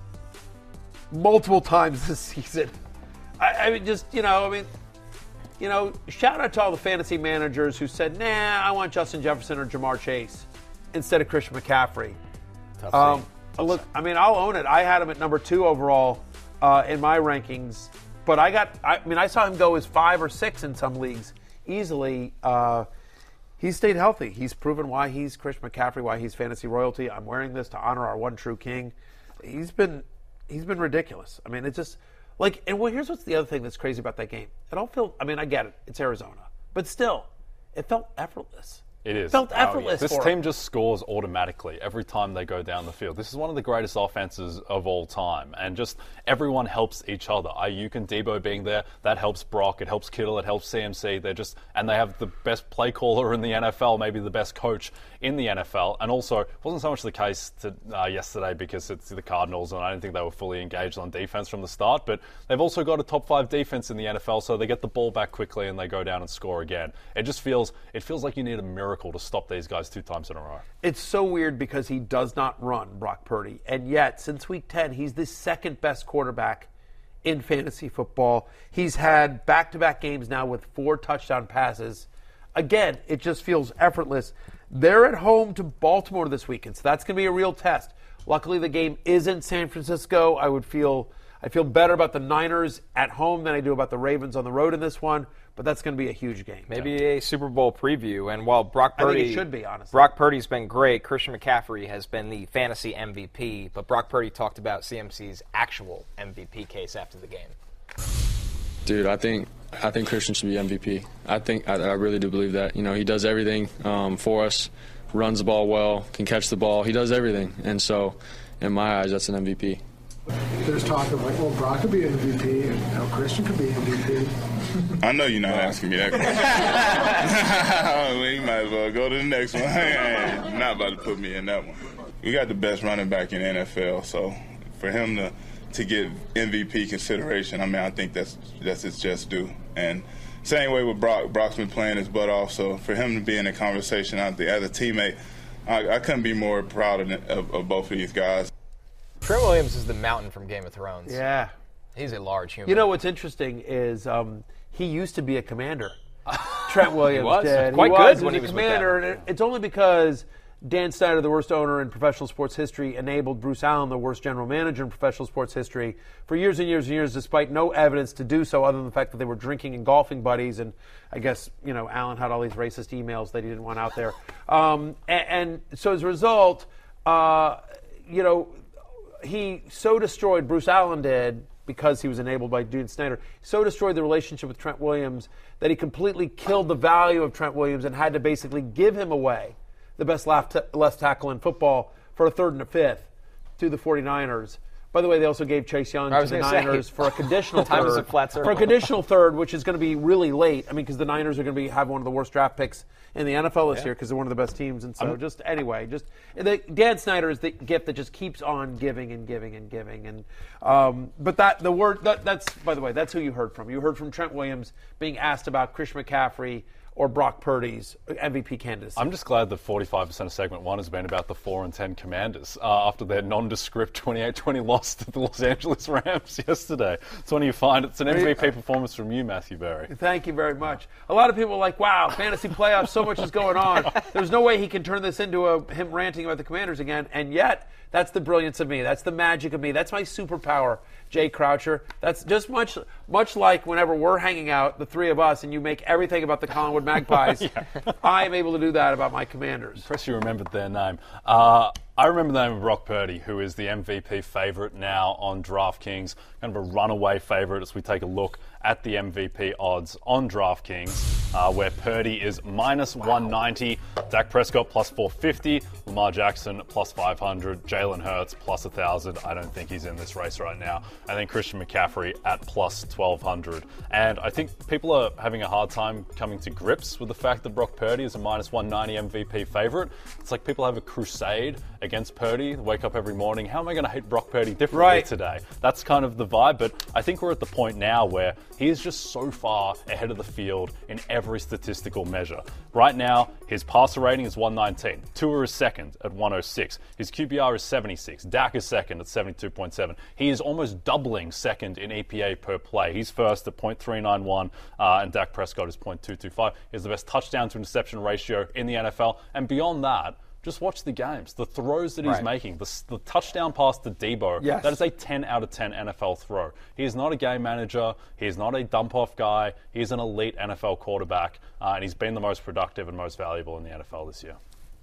multiple times this season. I, I mean, just you know, I mean, you know, shout out to all the fantasy managers who said, "Nah, I want Justin Jefferson or Jamar Chase instead of Christian McCaffrey." Tough Um, scene. look, I mean, I'll own it. I had him at number two overall uh, in my rankings, but I got. I mean, I saw him go as five or six in some leagues easily. Uh, He's stayed healthy. He's proven why he's Christian McCaffrey, why he's fantasy royalty. I'm wearing this to honor our one true king. He's been he's been ridiculous. I mean, it's just like, and well, here's what's the other thing that's crazy about that game. It all felt. I mean, I get it. It's Arizona, but still, it felt effortless. It is. Felt Oh, yeah. effortless. This for team him. just scores automatically every time they go down the field. This is one of the greatest offenses of all time. And just everyone helps each other. Ayuk and Debo being there, that helps Brock. It helps Kittle. It helps C M C. They're just, and they have the best play caller in the N F L, maybe the best coach in the N F L. And also, it wasn't so much the case to, uh, yesterday because it's the Cardinals, and I don't think they were fully engaged on defense from the start. But they've also got a top five defense in the N F L, so they get the ball back quickly and they go down and score again. It just feels, it feels like you need a miracle to stop these guys two times in a row. It's so weird because he does not run, Brock Purdy. And yet, since week ten, he's the second best quarterback in fantasy football. He's had back-to-back games now with four touchdown passes. Again, it just feels effortless. They're at home to Baltimore this weekend, so that's going to be a real test. Luckily, the game is in San Francisco. I would feel I feel better about the Niners at home than I do about the Ravens on the road in this one, but that's going to be a huge game. Maybe a Super Bowl preview. And while Brock I think Purdy it should be, honestly. Brock Purdy's been great, Christian McCaffrey has been the fantasy M V P, but Brock Purdy talked about C M C's actual M V P case after the game. Dude, I think I think Christian should be M V P. I think I, I really do believe that. You know, he does everything um, for us, runs the ball well, can catch the ball. He does everything, and so in my eyes, that's an M V P. There's talk of like, well, Brock could be M V P and how Christian could be M V P. I know you're not asking me that question. Well, you might as well go to the next one. You're not about to put me in that one. We got the best running back in the N F L, so for him to to get M V P consideration, I mean, I think that's that's his just due. And same way with Brock. Brock's been playing his butt off, so for him to be in a conversation out there as a teammate, I, I couldn't be more proud of, of, of both of these guys. Trent Williams is the mountain from Game of Thrones. Yeah. He's a large human. You know what's interesting is um, he used to be a commander. Trent Williams he was. did. Quite he good was, when he was was a with commander, them. and it, it's only because Dan Snyder, the worst owner in professional sports history, enabled Bruce Allen, the worst general manager in professional sports history, for years and years and years, despite no evidence to do so other than the fact that they were drinking and golfing buddies. And I guess, you know, Allen had all these racist emails that he didn't want out there. Um, and, and so as a result, uh, you know, he so destroyed, Bruce Allen did, because he was enabled by Dan Snyder, so destroyed the relationship with Trent Williams that he completely killed the value of Trent Williams and had to basically give him away, the best left, left tackle in football, for a third and a fifth to the 49ers. By the way, they also gave Chase Young to the Niners say, for a conditional time third. is a flat circle. For a conditional third, which is going to be really late. I mean, because the Niners are going to be have one of the worst draft picks in the N F L this yeah. year because they're one of the best teams. And so, I'm, just anyway, just the, Dan Snyder is the gift that just keeps on giving and giving and giving. And um, but that the word that, that's by the way, that's who you heard from. You heard from Trent Williams being asked about Christian McCaffrey or Brock Purdy's M V P candidacy. I'm just glad that forty-five percent of segment one has been about the four and ten Commanders uh, after their nondescript twenty-eight twenty loss to the Los Angeles Rams yesterday. It's when you find it's an M V P performance from you, Matthew Berry. Thank you very much. A lot of people are like, wow, fantasy playoffs, so much is going on. There's no way he can turn this into a him ranting about the Commanders again, and yet that's the brilliance of me. That's the magic of me. That's my superpower, Jay Croucher. That's just much much like whenever we're hanging out, the three of us, and you make everything about the Collinwood Magpies. yeah. I am able to do that about my Commanders. Impressed you remembered their name. Uh, I remember the name of Brock Purdy, who is the M V P favorite now on DraftKings, kind of a runaway favorite as we take a look at the M V P odds on DraftKings, uh, where Purdy is minus wow. one ninety, Dak Prescott plus four fifty, Lamar Jackson plus five hundred, Jalen Hurts plus one thousand. I don't think he's in this race right now. And then Christian McCaffrey at plus twelve hundred. And I think people are having a hard time coming to grips with the fact that Brock Purdy is a minus one ninety M V P favorite. It's like people have a crusade against Purdy, wake up every morning, how am I going to hate Brock Purdy differently right. today? That's kind of the vibe, but I think we're at the point now where he is just so far ahead of the field in every statistical measure. Right now, his passer rating is one nineteen. Tua is second at one oh six. His Q B R is seventy-six. Dak is second at seventy-two point seven. He is almost doubling second in E P A per play. He's first at point three nine one, uh, and Dak Prescott is point two two five. He has the best touchdown to interception ratio in the N F L, and beyond that, just watch the games. The throws that he's right. making, the, the touchdown pass to Debo, yes. that is a ten out of ten N F L throw. He is not a game manager. He is not a dump-off guy. He is an elite N F L quarterback, uh, and he's been the most productive and most valuable in the N F L this year.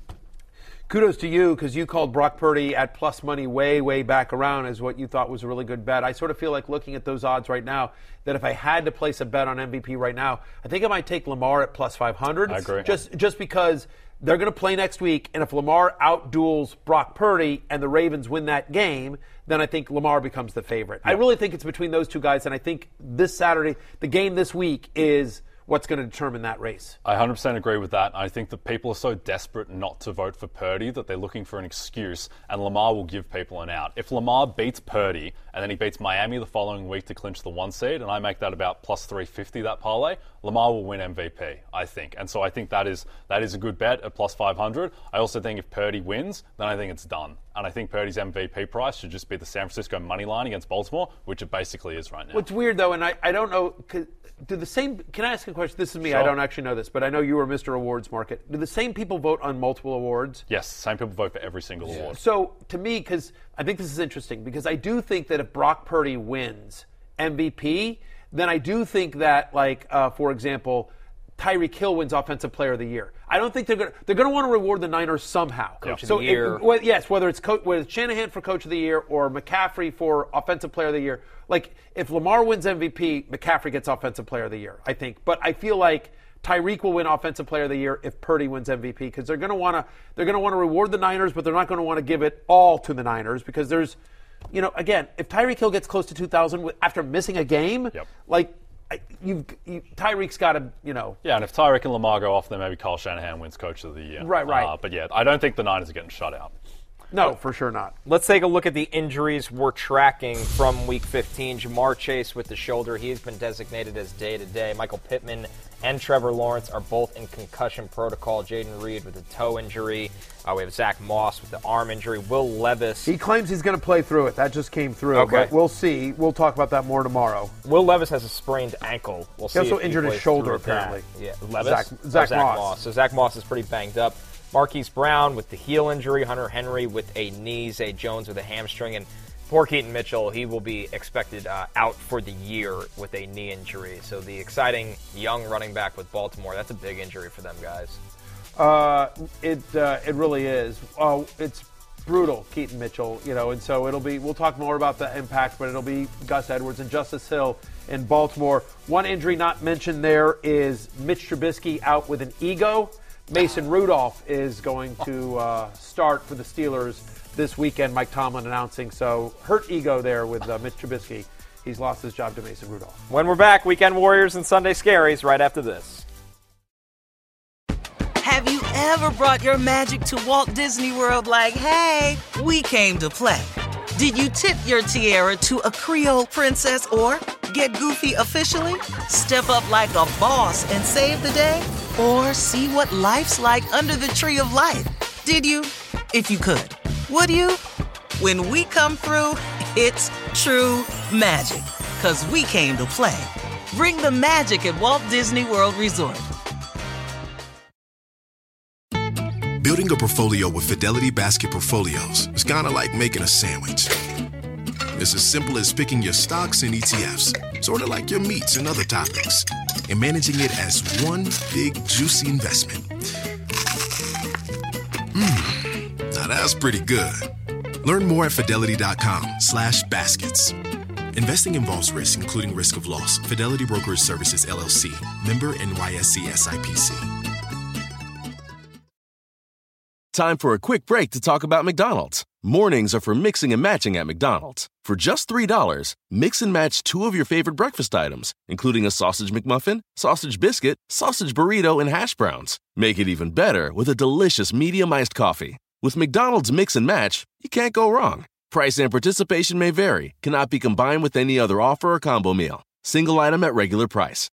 Kudos to you, because you called Brock Purdy at plus money way, way back around as what you thought was a really good bet. I sort of feel like looking at those odds right now that if I had to place a bet on M V P right now, I think I might take Lamar at plus five hundred. I agree. Just, just because they're going to play next week, and if Lamar outduels Brock Purdy and the Ravens win that game, then I think Lamar becomes the favorite. Yeah. I really think it's between those two guys, and I think this Saturday, the game this week is what's going to determine that race. I one hundred percent agree with that. I think that people are so desperate not to vote for Purdy that they're looking for an excuse, and Lamar will give people an out. If Lamar beats Purdy, and then he beats Miami the following week to clinch the one seed, and I make that about plus three fifty, that parlay, Lamar will win M V P, I think. And so I think that is that is a good bet at plus five hundred. I also think if Purdy wins, then I think it's done. And I think Purdy's M V P price should just be the San Francisco money line against Baltimore, which it basically is right now. What's weird, though, and I, I don't know, do the same, can I ask a question? This is me, Sure. I don't actually know this, but I know you are Mister Awards Market. Do the same people vote on multiple awards? Yes, same people vote for every single award. So, to me, because I think this is interesting, because I do think that if Brock Purdy wins M V P, then I do think that, like, uh, for example, Tyreek Hill wins Offensive Player of the Year. I don't think they're going to they're going to want to reward the Niners somehow. Coach so of the Year. It, well, yes, whether it's, Co- whether it's Shanahan for Coach of the Year or McCaffrey for Offensive Player of the Year. Like, if Lamar wins M V P, McCaffrey gets Offensive Player of the Year, I think. But I feel like Tyreek will win Offensive Player of the Year if Purdy wins M V P, because they're going to want to they're going to want to reward the Niners, but they're not going to want to give it all to the Niners, because there's, you know, again, if Tyreek Hill gets close to two thousand after missing a game, yep. like. You've, you, Tyreek's got to, you know. Yeah, and if Tyreek and Lamar go off, then maybe Kyle Shanahan wins Coach of the Year. Right, right. Uh, but yeah, I don't think the Niners are getting shut out. No, for sure not. Let's take a look at the injuries we're tracking from Week fifteen. Jamar Chase with the shoulder. He's been designated as day-to-day. Michael Pittman and Trevor Lawrence are both in concussion protocol. Jaden Reed with a toe injury. Uh, we have Zach Moss with the arm injury. Will Levis. He claims he's going to play through it. That just came through. Okay. But we'll see. We'll talk about that more tomorrow. Will Levis has a sprained ankle. We'll see. He also if injured he his plays shoulder, through that. apparently. Yeah, Levis? Zach, Or Zach, Zach Moss. Moss. So Zach Moss is pretty banged up. Marquise Brown with the heel injury. Hunter Henry with a knee. Zay Jones with a hamstring. And poor Keaton Mitchell, he will be expected uh, out for the year with a knee injury. So the exciting young running back with Baltimore, that's a big injury for them guys. Uh, it uh, it really is. Oh, it's brutal, Keaton Mitchell. You know, and so it'll be. We'll talk more about the impact, but it'll be Gus Edwards and Justice Hill in Baltimore. One injury not mentioned there is Mitch Trubisky out with an ego. Mason Rudolph is going to uh, start for the Steelers this weekend. Mike Tomlin announcing. So hurt ego there with uh, Mitch Trubisky. He's lost his job to Mason Rudolph. When we're back, Weekend Warriors and Sunday Scaries right after this. Have you ever brought your magic to Walt Disney World like, hey, we came to play? Did you tip your tiara to a Creole princess or get goofy officially? Step up like a boss and save the day? Or see what life's like under the tree of life? Did you? If you could. Would you? When we come through, it's true magic. 'Cause we came to play. Bring the magic at Walt Disney World Resort. Building a portfolio with Fidelity Basket Portfolios is kind of like making a sandwich. It's as simple as picking your stocks and E T Fs, sort of like your meats and other toppings, and managing it as one big, juicy investment. Mmm, now that's pretty good. Learn more at fidelity.com slash baskets. Investing involves risk, including risk of loss. Fidelity Brokerage Services, L L C. Member N Y S E S I P C. Time for a quick break to talk about McDonald's. Mornings are for mixing and matching at McDonald's. For just three dollars, mix and match two of your favorite breakfast items, including a sausage McMuffin, sausage biscuit, sausage burrito, and hash browns. Make it even better with a delicious medium iced coffee. With McDonald's Mix and Match, you can't go wrong. Price and participation may vary, cannot be combined with any other offer or combo meal. Single item at regular price.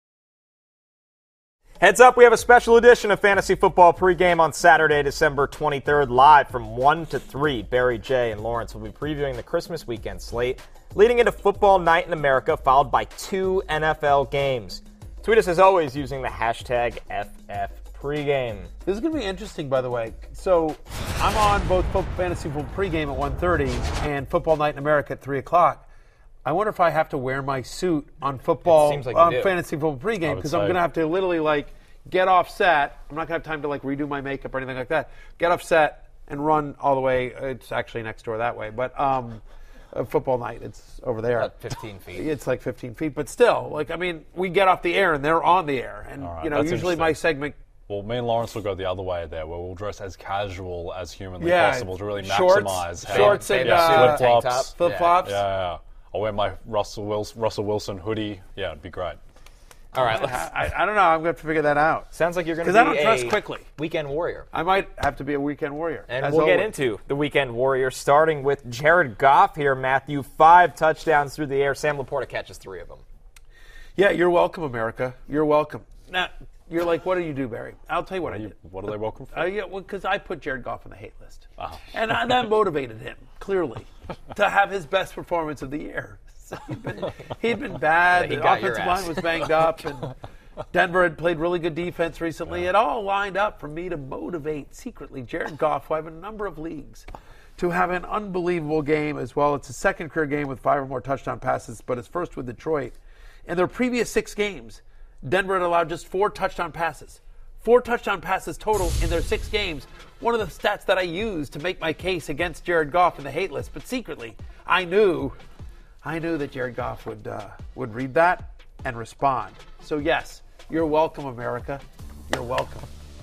Heads up, we have a special edition of Fantasy Football pregame on Saturday, December twenty-third, live from one to three. Barry, Jay, and Lawrence will be previewing the Christmas weekend slate, leading into Football Night in America, followed by two N F L games. Tweet us, as always, using the hashtag F F pregame. This is going to be interesting, by the way. So I'm on both Fantasy Football pregame at one thirty and Football Night in America at three o'clock. I wonder if I have to wear my suit on football, It seems like on you do. Fantasy Football pregame, because I'm say. going to have to literally like get off set. I'm not going to have time to like redo my makeup or anything like that. Get off set and run all the way. It's actually next door that way, but um, uh, Football Night, it's over there. About fifteen feet. It's like fifteen feet, but still, like I mean, we get off the air and they're on the air, and All right, you know, that's usually my interesting. segment. Well, me and Lawrence will go the other way there, where we'll dress as casual as humanly Yeah, possible to really shorts- maximize. how- shorts and, yeah, uh, flip-flops. tank top. Flip-flops. Yeah, yeah, yeah. I'll wear my Russell Wilson, Russell Wilson hoodie. Yeah, it'd be great. All right, let's, I, I don't know. I'm going to have to figure that out. sounds like you're going to Because be I don't dress a quickly. weekend warrior. I might have to be a weekend warrior. And as we'll get always. into the weekend warrior, starting with Jared Goff here, Matthew. Five touchdowns through the air. Sam Laporta catches three of them. Yeah, you're welcome, America. You're welcome. Now, you're like, what do you do, Barry? I'll tell you what I did. What are they welcome for? Uh, yeah, well, because I put Jared Goff on the hate list. Oh. And I, that motivated him, clearly, to have his best performance of the year. So he'd been, he'd been bad. He The got your offensive ass. line was banged up. And Denver had played really good defense recently. It all lined up for me to motivate secretly Jared Goff, who I have a number of leagues, to have an unbelievable game as well. It's his second career game with five or more touchdown passes, but his first with Detroit. In their previous six games, Denver had allowed just four touchdown passes. Four touchdown passes total in their six games. One of the stats that I used to make my case against Jared Goff in the hate list, but secretly, I knew, I knew that Jared Goff would uh, would read that and respond. So yes, you're welcome, America. You're welcome.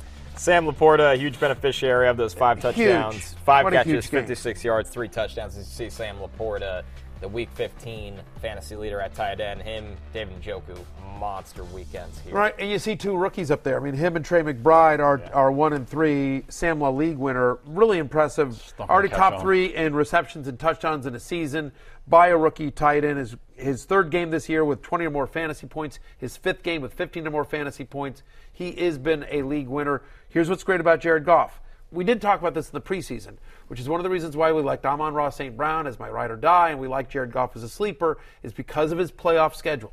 Sam Laporta, a huge beneficiary of those five touchdowns. Huge. Five What a catches, huge game. fifty-six yards, three touchdowns. As you see Sam Laporta the Week fifteen fantasy leader at tight end. Him, David Njoku, monster weekends here. Right, and you see two rookies up there. I mean, him and Trey McBride are, yeah. are one and three. Samla League winner, really impressive. Already top on. three in receptions and touchdowns in a season by a rookie tight end. His, his third game this year with twenty or more fantasy points. His fifth game with fifteen or more fantasy points. He has been a league winner. Here's what's great about Jared Goff. We did talk about this in the preseason, which is one of the reasons why we liked Amon-Ra Saint Brown as my ride or die, and we like Jared Goff as a sleeper, is because of his playoff schedule.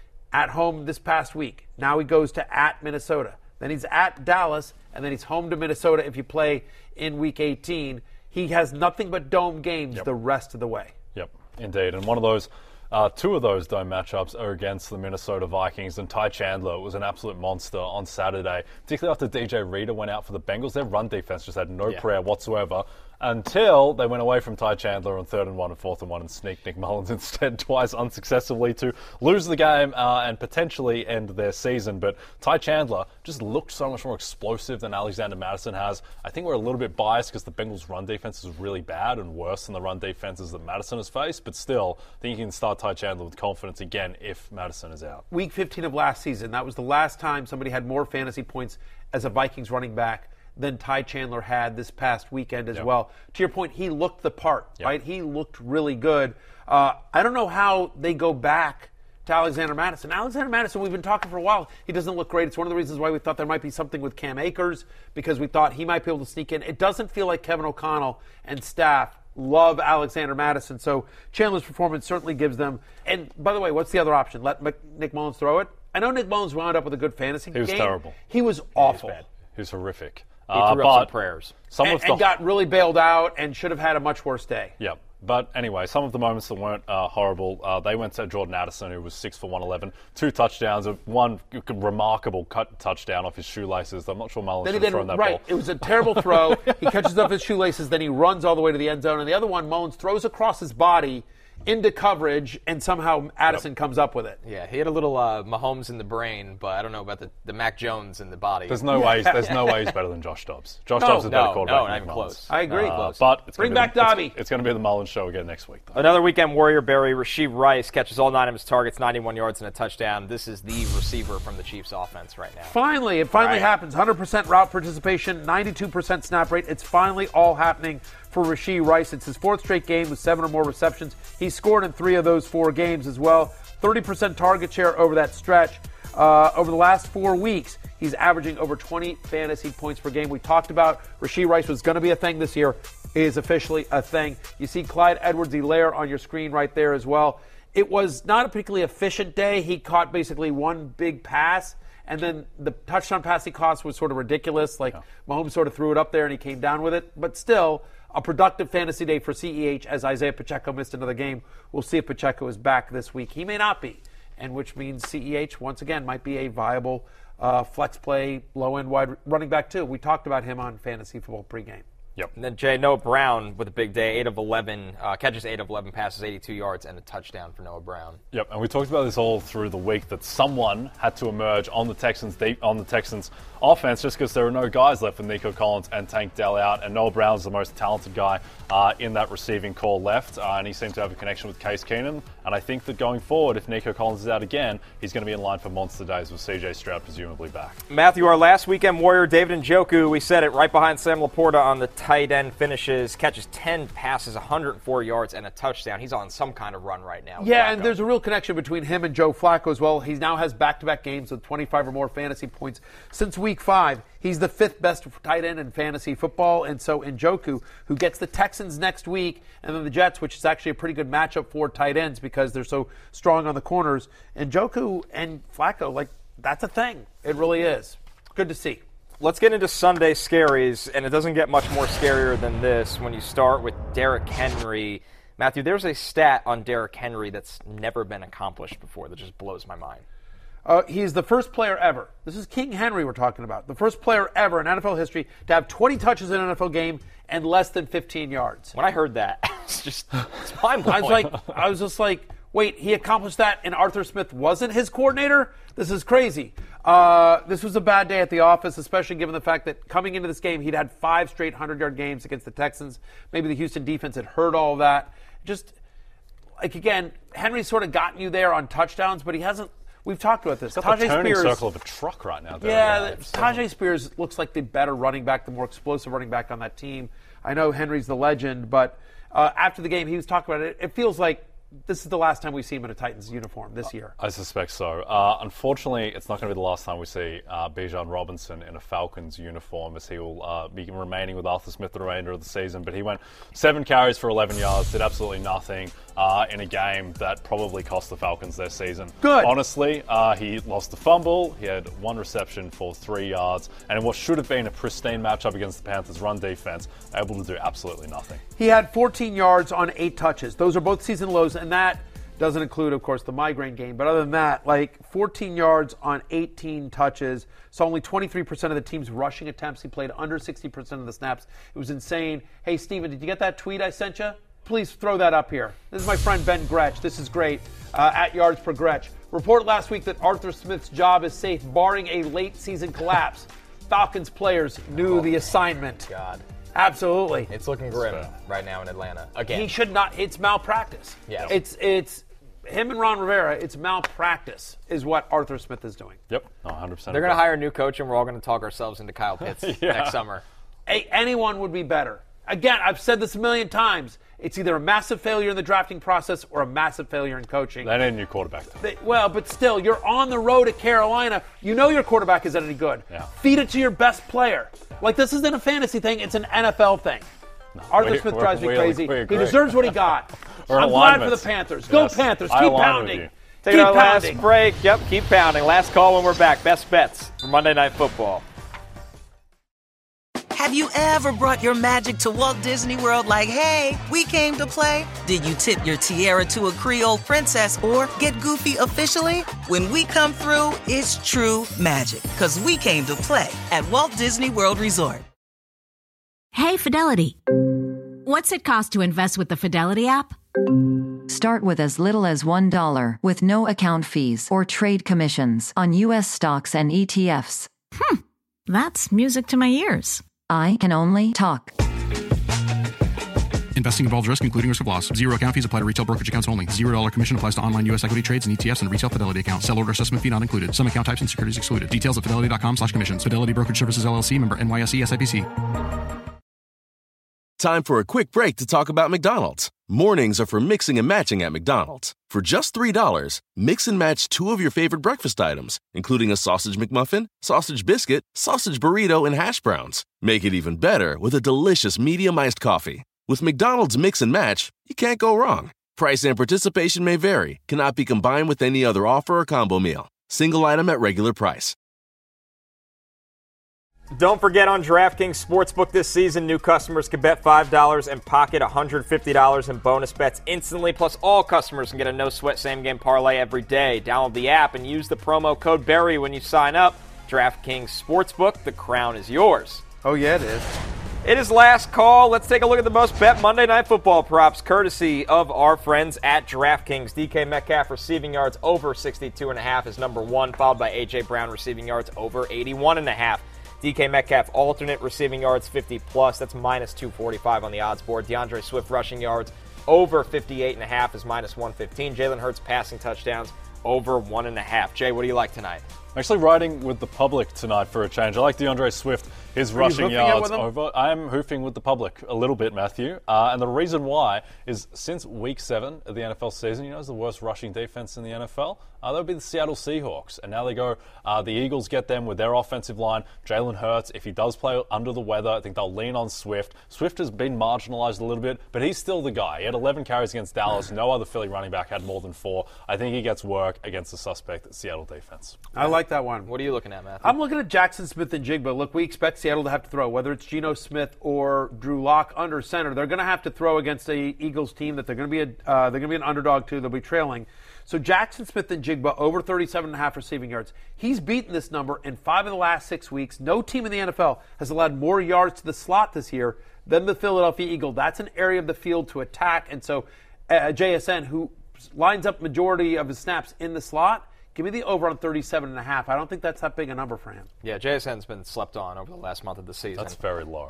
At home this past week. Now he goes to at Minnesota. Then he's at Dallas, and then he's home to Minnesota if you play in Week eighteen. He has nothing but dome games yep. the rest of the way. Yep, indeed. And one of those, uh, two of those dome matchups are against the Minnesota Vikings, and Ty Chandler was an absolute monster on Saturday, particularly after D J Reader went out for the Bengals. Their run defense just had no yeah. prayer whatsoever until they went away from Ty Chandler on third and one and fourth and one and sneaked Nick Mullins instead twice unsuccessfully to lose the game uh, and potentially end their season. But Ty Chandler just looked so much more explosive than Alexander Mattison has. I think we're a little bit biased because the Bengals' run defense is really bad and worse than the run defenses that Mattison has faced. But still, I think you can start Ty Chandler with confidence again if Mattison is out. Week fifteen of last season, that was the last time somebody had more fantasy points as a Vikings running back than Ty Chandler had this past weekend as yep. well. To your point, he looked the part, yep. right? He looked really good. Uh, I don't know how they go back to Alexander Mattison. Alexander Mattison, we've been talking for a while. He doesn't look great. It's one of the reasons why we thought there might be something with Cam Akers, because we thought he might be able to sneak in. It doesn't feel like Kevin O'Connell and staff love Alexander Mattison. So Chandler's performance certainly gives them. And by the way, what's the other option? Let Nick Mullins throw it? I know Nick Mullins wound up with a good fantasy game. He was game. terrible. He was awful. He was bad. He was horrific. He threw uh, but up some prayers. Some and, of the, and got really bailed out and should have had a much worse day. Yep. But anyway, some of the moments that weren't uh, horrible, uh, they went to Jordan Addison, who was six for one eleven, two touchdowns, one remarkable cut touchdown off his shoelaces. I'm not sure Mullins should have thrown that right. ball. It was a terrible throw. He catches off his shoelaces, then he runs all the way to the end zone. And the other one, Mullins throws across his body into coverage, and somehow Addison yep. comes up with it. Yeah, he had a little uh, Mahomes in the brain, but I don't know about the, the Mac Jones in the body. There's no way. There's no way he's better than Josh Dobbs. Josh no, Dobbs is a better no, quarterback. No, than I'm Mullins. close. I agree. Uh, close. But it's bring back the, Dobby. It's, it's going to be the Mullins show again next week, though. Another weekend warrior, Barry. Rasheed Rice catches all nine of his targets, ninety-one yards and a touchdown. This is the receiver from the Chiefs' offense right now. Finally, it finally right. happens. one hundred percent route participation, ninety-two percent snap rate. It's finally all happening for Rasheed Rice. It's his fourth straight game with seven or more receptions. He scored in three of those four games as well. thirty percent target share over that stretch. Uh, over the last four weeks, he's averaging over twenty fantasy points per game. We talked about Rasheed Rice was going to be a thing this year. It is officially a thing. You see Clyde Edwards-Helaire on your screen right there as well. It was not a particularly efficient day. He caught basically one big pass, and then the touchdown pass he caught was sort of ridiculous. Like yeah. Mahomes sort of threw it up there and he came down with it. But still, a productive fantasy day for C E H as Isaiah Pacheco missed another game. We'll see if Pacheco is back this week. He may not be, and which means C E H, once again, might be a viable uh, flex play, low-end wide running back, too. We talked about him on Fantasy Football pregame. Yep. And then Jay, Noah Brown with a big day, eight of eleven, uh, catches eight of eleven passes, eighty-two yards, and a touchdown for Noah Brown. Yep, and we talked about this all through the week that someone had to emerge on the Texans deep, on the Texans offense just because there are no guys left with Nico Collins and Tank Dell out, and Noah Brown's the most talented guy uh, in that receiving core left, uh, and he seemed to have a connection with Case Keenum, and I think that going forward, if Nico Collins is out again, he's going to be in line for monster days with C J Stroud presumably back. Matthew, our last weekend warrior, David Njoku, we said it right behind Sam Laporta on the tight end finishes, catches ten passes, one hundred four yards, and a touchdown. He's on some kind of run right now. Yeah, Flacco. And there's a real connection between him and Joe Flacco as well. He now has back-to-back games with twenty-five or more fantasy points since week five. He's the fifth best tight end in fantasy football, and so Njoku, who gets the Texans next week, and then the Jets, which is actually a pretty good matchup for tight ends because they're so strong on the corners. Njoku and Flacco, like, that's a thing. It really is. Good to see. Let's get into Sunday scaries, and it doesn't get much more scarier than this when you start with Derrick Henry. Matthew, there's a stat on Derrick Henry that's never been accomplished before that just blows my mind. Uh, he's the first player ever. This is King Henry we're talking about. The first player ever in N F L history to have twenty touches in an N F L game and less than fifteen yards. When I heard that, it's just it's mind-blowing. I was like, I was just like, wait, he accomplished that and Arthur Smith wasn't his coordinator? This is crazy. Uh, this was a bad day at the office, especially given the fact that coming into this game, he'd had five straight hundred-yard games against the Texans. Maybe the Houston defense had heard all of that. Just like, again, Henry's sort of gotten you there on touchdowns, but he hasn't. We've talked about this. It's got the Tajay turning Spears, circle of a truck right now. Yeah, yeah Tajay Spears looks like the better running back, the more explosive running back on that team. I know Henry's the legend, but uh, after the game, he was talking about it. It feels like this is the last time we see him in a Titans uniform this year. I suspect so. Uh, unfortunately, it's not going to be the last time we see uh, Bijan Robinson in a Falcons uniform, as he will uh, be remaining with Arthur Smith the remainder of the season. But he went seven carries for eleven yards, did absolutely nothing uh, in a game that probably cost the Falcons their season. Good. Honestly, uh, he lost the fumble. He had one reception for three yards. And in what should have been a pristine matchup against the Panthers' run defense, able to do absolutely nothing. He had fourteen yards on eight touches. Those are both season lows, and that doesn't include, of course, the migraine game. But other than that, like fourteen yards on eighteen touches. So only twenty-three percent of the team's rushing attempts. He played under sixty percent of the snaps. It was insane. Hey, Steven, did you get that tweet I sent you? Please throw that up here. This is my friend Ben Gretch. This is great. Uh, at Yards Per Gretch. Reported last week that Arthur Smith's job is safe, barring a late season collapse. Falcons players knew oh, the assignment. God. Absolutely. It's looking grim right now in Atlanta. Again. He should not. It's malpractice. Yeah. It's it's him and Ron Rivera. It's malpractice is what Arthur Smith is doing. Yep. one hundred percent. They're going to hire a new coach, and we're all going to talk ourselves into Kyle Pitts yeah. next summer. Hey, anyone would be better. Again, I've said this a million times. It's either a massive failure in the drafting process or a massive failure in coaching. They need a new quarterback. They, well, but still, you're on the road to Carolina. You know your quarterback isn't any good. Yeah. Feed it to your best player. Like, this isn't a fantasy thing. It's an N F L thing. No, Arthur Smith drives me crazy. He deserves what he got. I'm glad for the Panthers. Go yes. Panthers. I Keep pounding. Take our last break. Yep, keep pounding. Last call when we're back. Best bets for Monday Night Football. Have you ever brought your magic to Walt Disney World like, hey, we came to play? Did you tip your tiara to a Creole princess or get goofy officially? When we come through, it's true magic, because we came to play at Walt Disney World Resort. Hey, Fidelity. What's it cost to invest with the Fidelity app? Start with as little as one dollar with no account fees or trade commissions on U S stocks and E T Fs. Hmm, that's music to my ears. I can only talk. Investing involves risk, including risk of loss. Zero account fees apply to retail brokerage accounts only. Zero dollar commission applies to online U S equity trades and E T Fs and retail Fidelity accounts. Sell order assessment fee not included. Some account types and securities excluded. Details at fidelity.com slash commissions. Fidelity Brokerage Services L L C, member N Y S E S I P C. Time for a quick break to talk about McDonald's. Mornings are for mixing and matching at McDonald's. For just three dollars, mix and match two of your favorite breakfast items, including a sausage McMuffin, sausage biscuit, sausage burrito, and hash browns. Make it even better with a delicious medium iced coffee. With McDonald's Mix and Match, you can't go wrong. Price and participation may vary. Cannot be combined with any other offer or combo meal. Single item at regular price. Don't forget, on DraftKings Sportsbook this season, new customers can bet five dollars and pocket one hundred fifty dollars in bonus bets instantly. Plus, all customers can get a no-sweat same-game parlay every day. Download the app and use the promo code Berry when you sign up. DraftKings Sportsbook, the crown is yours. Oh, yeah, it is. It is last call. Let's take a look at the most bet Monday Night Football props, courtesy of our friends at DraftKings. D K Metcalf receiving yards over sixty-two and a half is number one, followed by A J Brown receiving yards over eighty-one and a half. D K Metcalf alternate receiving yards fifty plus. That's minus two forty-five on the odds board. DeAndre Swift rushing yards over fifty-eight and a half is minus one fifteen. Jalen Hurts passing touchdowns over one and a half. Jay, what do you like tonight? I'm actually riding with the public tonight for a change. I like DeAndre Swift. His rushing yards over. I'm hoofing with the public a little bit, Matthew. Uh, and the reason why is since week seven of the N F L season, you know, it's the worst rushing defense in the N F L. Uh, that would be the Seattle Seahawks. And now they go, uh, the Eagles get them with their offensive line. Jalen Hurts, if he does play under the weather, I think they'll lean on Swift. Swift has been marginalized a little bit, but he's still the guy. He had eleven carries against Dallas. No other Philly running back had more than four. I think he gets work against the suspect Seattle defense. I like that one. What are you looking at, Matthew? I'm looking at Jackson Smith and Jigba. Look, we expect Seattle to have to throw, whether it's Geno Smith or Drew Lock under center. They're going to have to throw against the Eagles team that they're going to be a, uh, they're going to be an underdog to. They'll be trailing. So Jackson Smith and Jigba over thirty-seven and a half receiving yards. He's beaten this number in five of the last six weeks. No team in the N F L has allowed more yards to the slot this year than the Philadelphia Eagle. That's an area of the field to attack. And so uh, J S N, who lines up majority of his snaps in the slot, give me the over on thirty-seven and a half. I don't think that's that big a number for him. Yeah, J S N's been slept on over the last month of the season. That's very low. Yeah.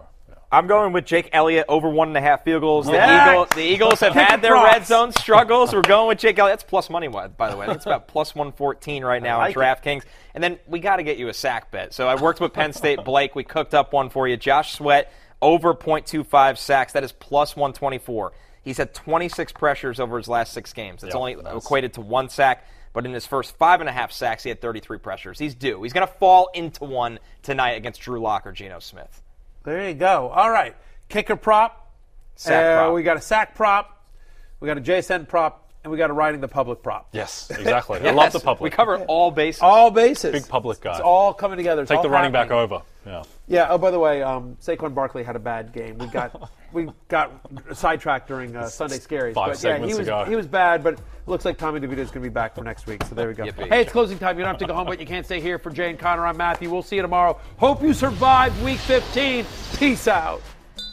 I'm going with Jake Elliott over one and a half field goals. The, Yes. Eagle, the Eagles have had their red zone struggles. We're going with Jake Elliott. That's plus money, by the way. I think it's about plus one fourteen right now like on DraftKings. And then we got to get you a sack bet. So I worked with Penn State Blake. We cooked up one for you. Josh Sweat over point two five sacks. That is plus one twenty-four. He's had twenty-six pressures over his last six games. That's Yep, only nice. equated to one sack. But in his first five and a half sacks, he had thirty-three pressures. He's due. He's going to fall into one tonight against Drew Lock or Geno Smith. There you go. All right. Kicker prop. Sack Uh, prop. We got a sack prop. We got a J S N prop. And we got a riding the public prop. Yes, exactly. I Yes, love the public. We cover all bases. All bases. Big public guy. It's all coming together. It's Take all the running back happening. over. Yeah. Yeah. Oh, by the way, um, Saquon Barkley had a bad game. We got we got sidetracked during uh, Sunday Scaries. Five but yeah, he segments was ago. he was bad, but it looks like Tommy DeVito is going to be back for next week. So there we go. Yippee. Hey, it's closing time. You don't have to go home, but you can't stay here. For Jay and Connor, I'm Matthew. We'll see you tomorrow. Hope you survived Week fifteen. Peace out.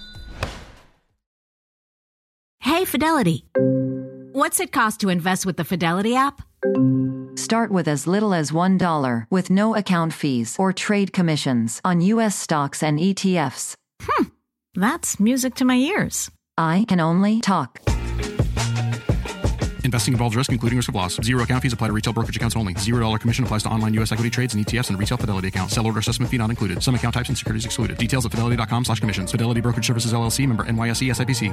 Hey, Fidelity. What's it cost to invest with the Fidelity app? Start with as little as one dollar with no account fees or trade commissions on U S stocks and E T Fs. Hmm, that's music to my ears. I can only talk. Investing involves risk, including risk of loss. Zero account fees apply to retail brokerage accounts only. Zero dollar commission applies to online U S equity trades and E T Fs and retail Fidelity accounts. Sell order assessment fee not included. Some account types and securities excluded. Details at fidelity.com slash commissions. Fidelity Brokerage Services L L C, member N Y S E S I P C.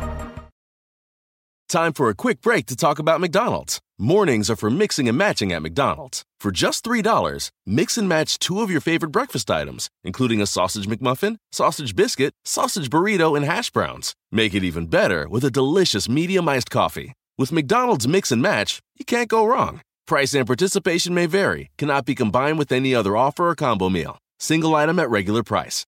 Time for a quick break to talk about McDonald's. Mornings are for mixing and matching at McDonald's. For just three dollars, mix and match two of your favorite breakfast items, including a sausage McMuffin, sausage biscuit, sausage burrito, and hash browns. Make it even better with a delicious medium iced coffee. With McDonald's Mix and Match, you can't go wrong. Price and participation may vary, cannot be combined with any other offer or combo meal. Single item at regular price.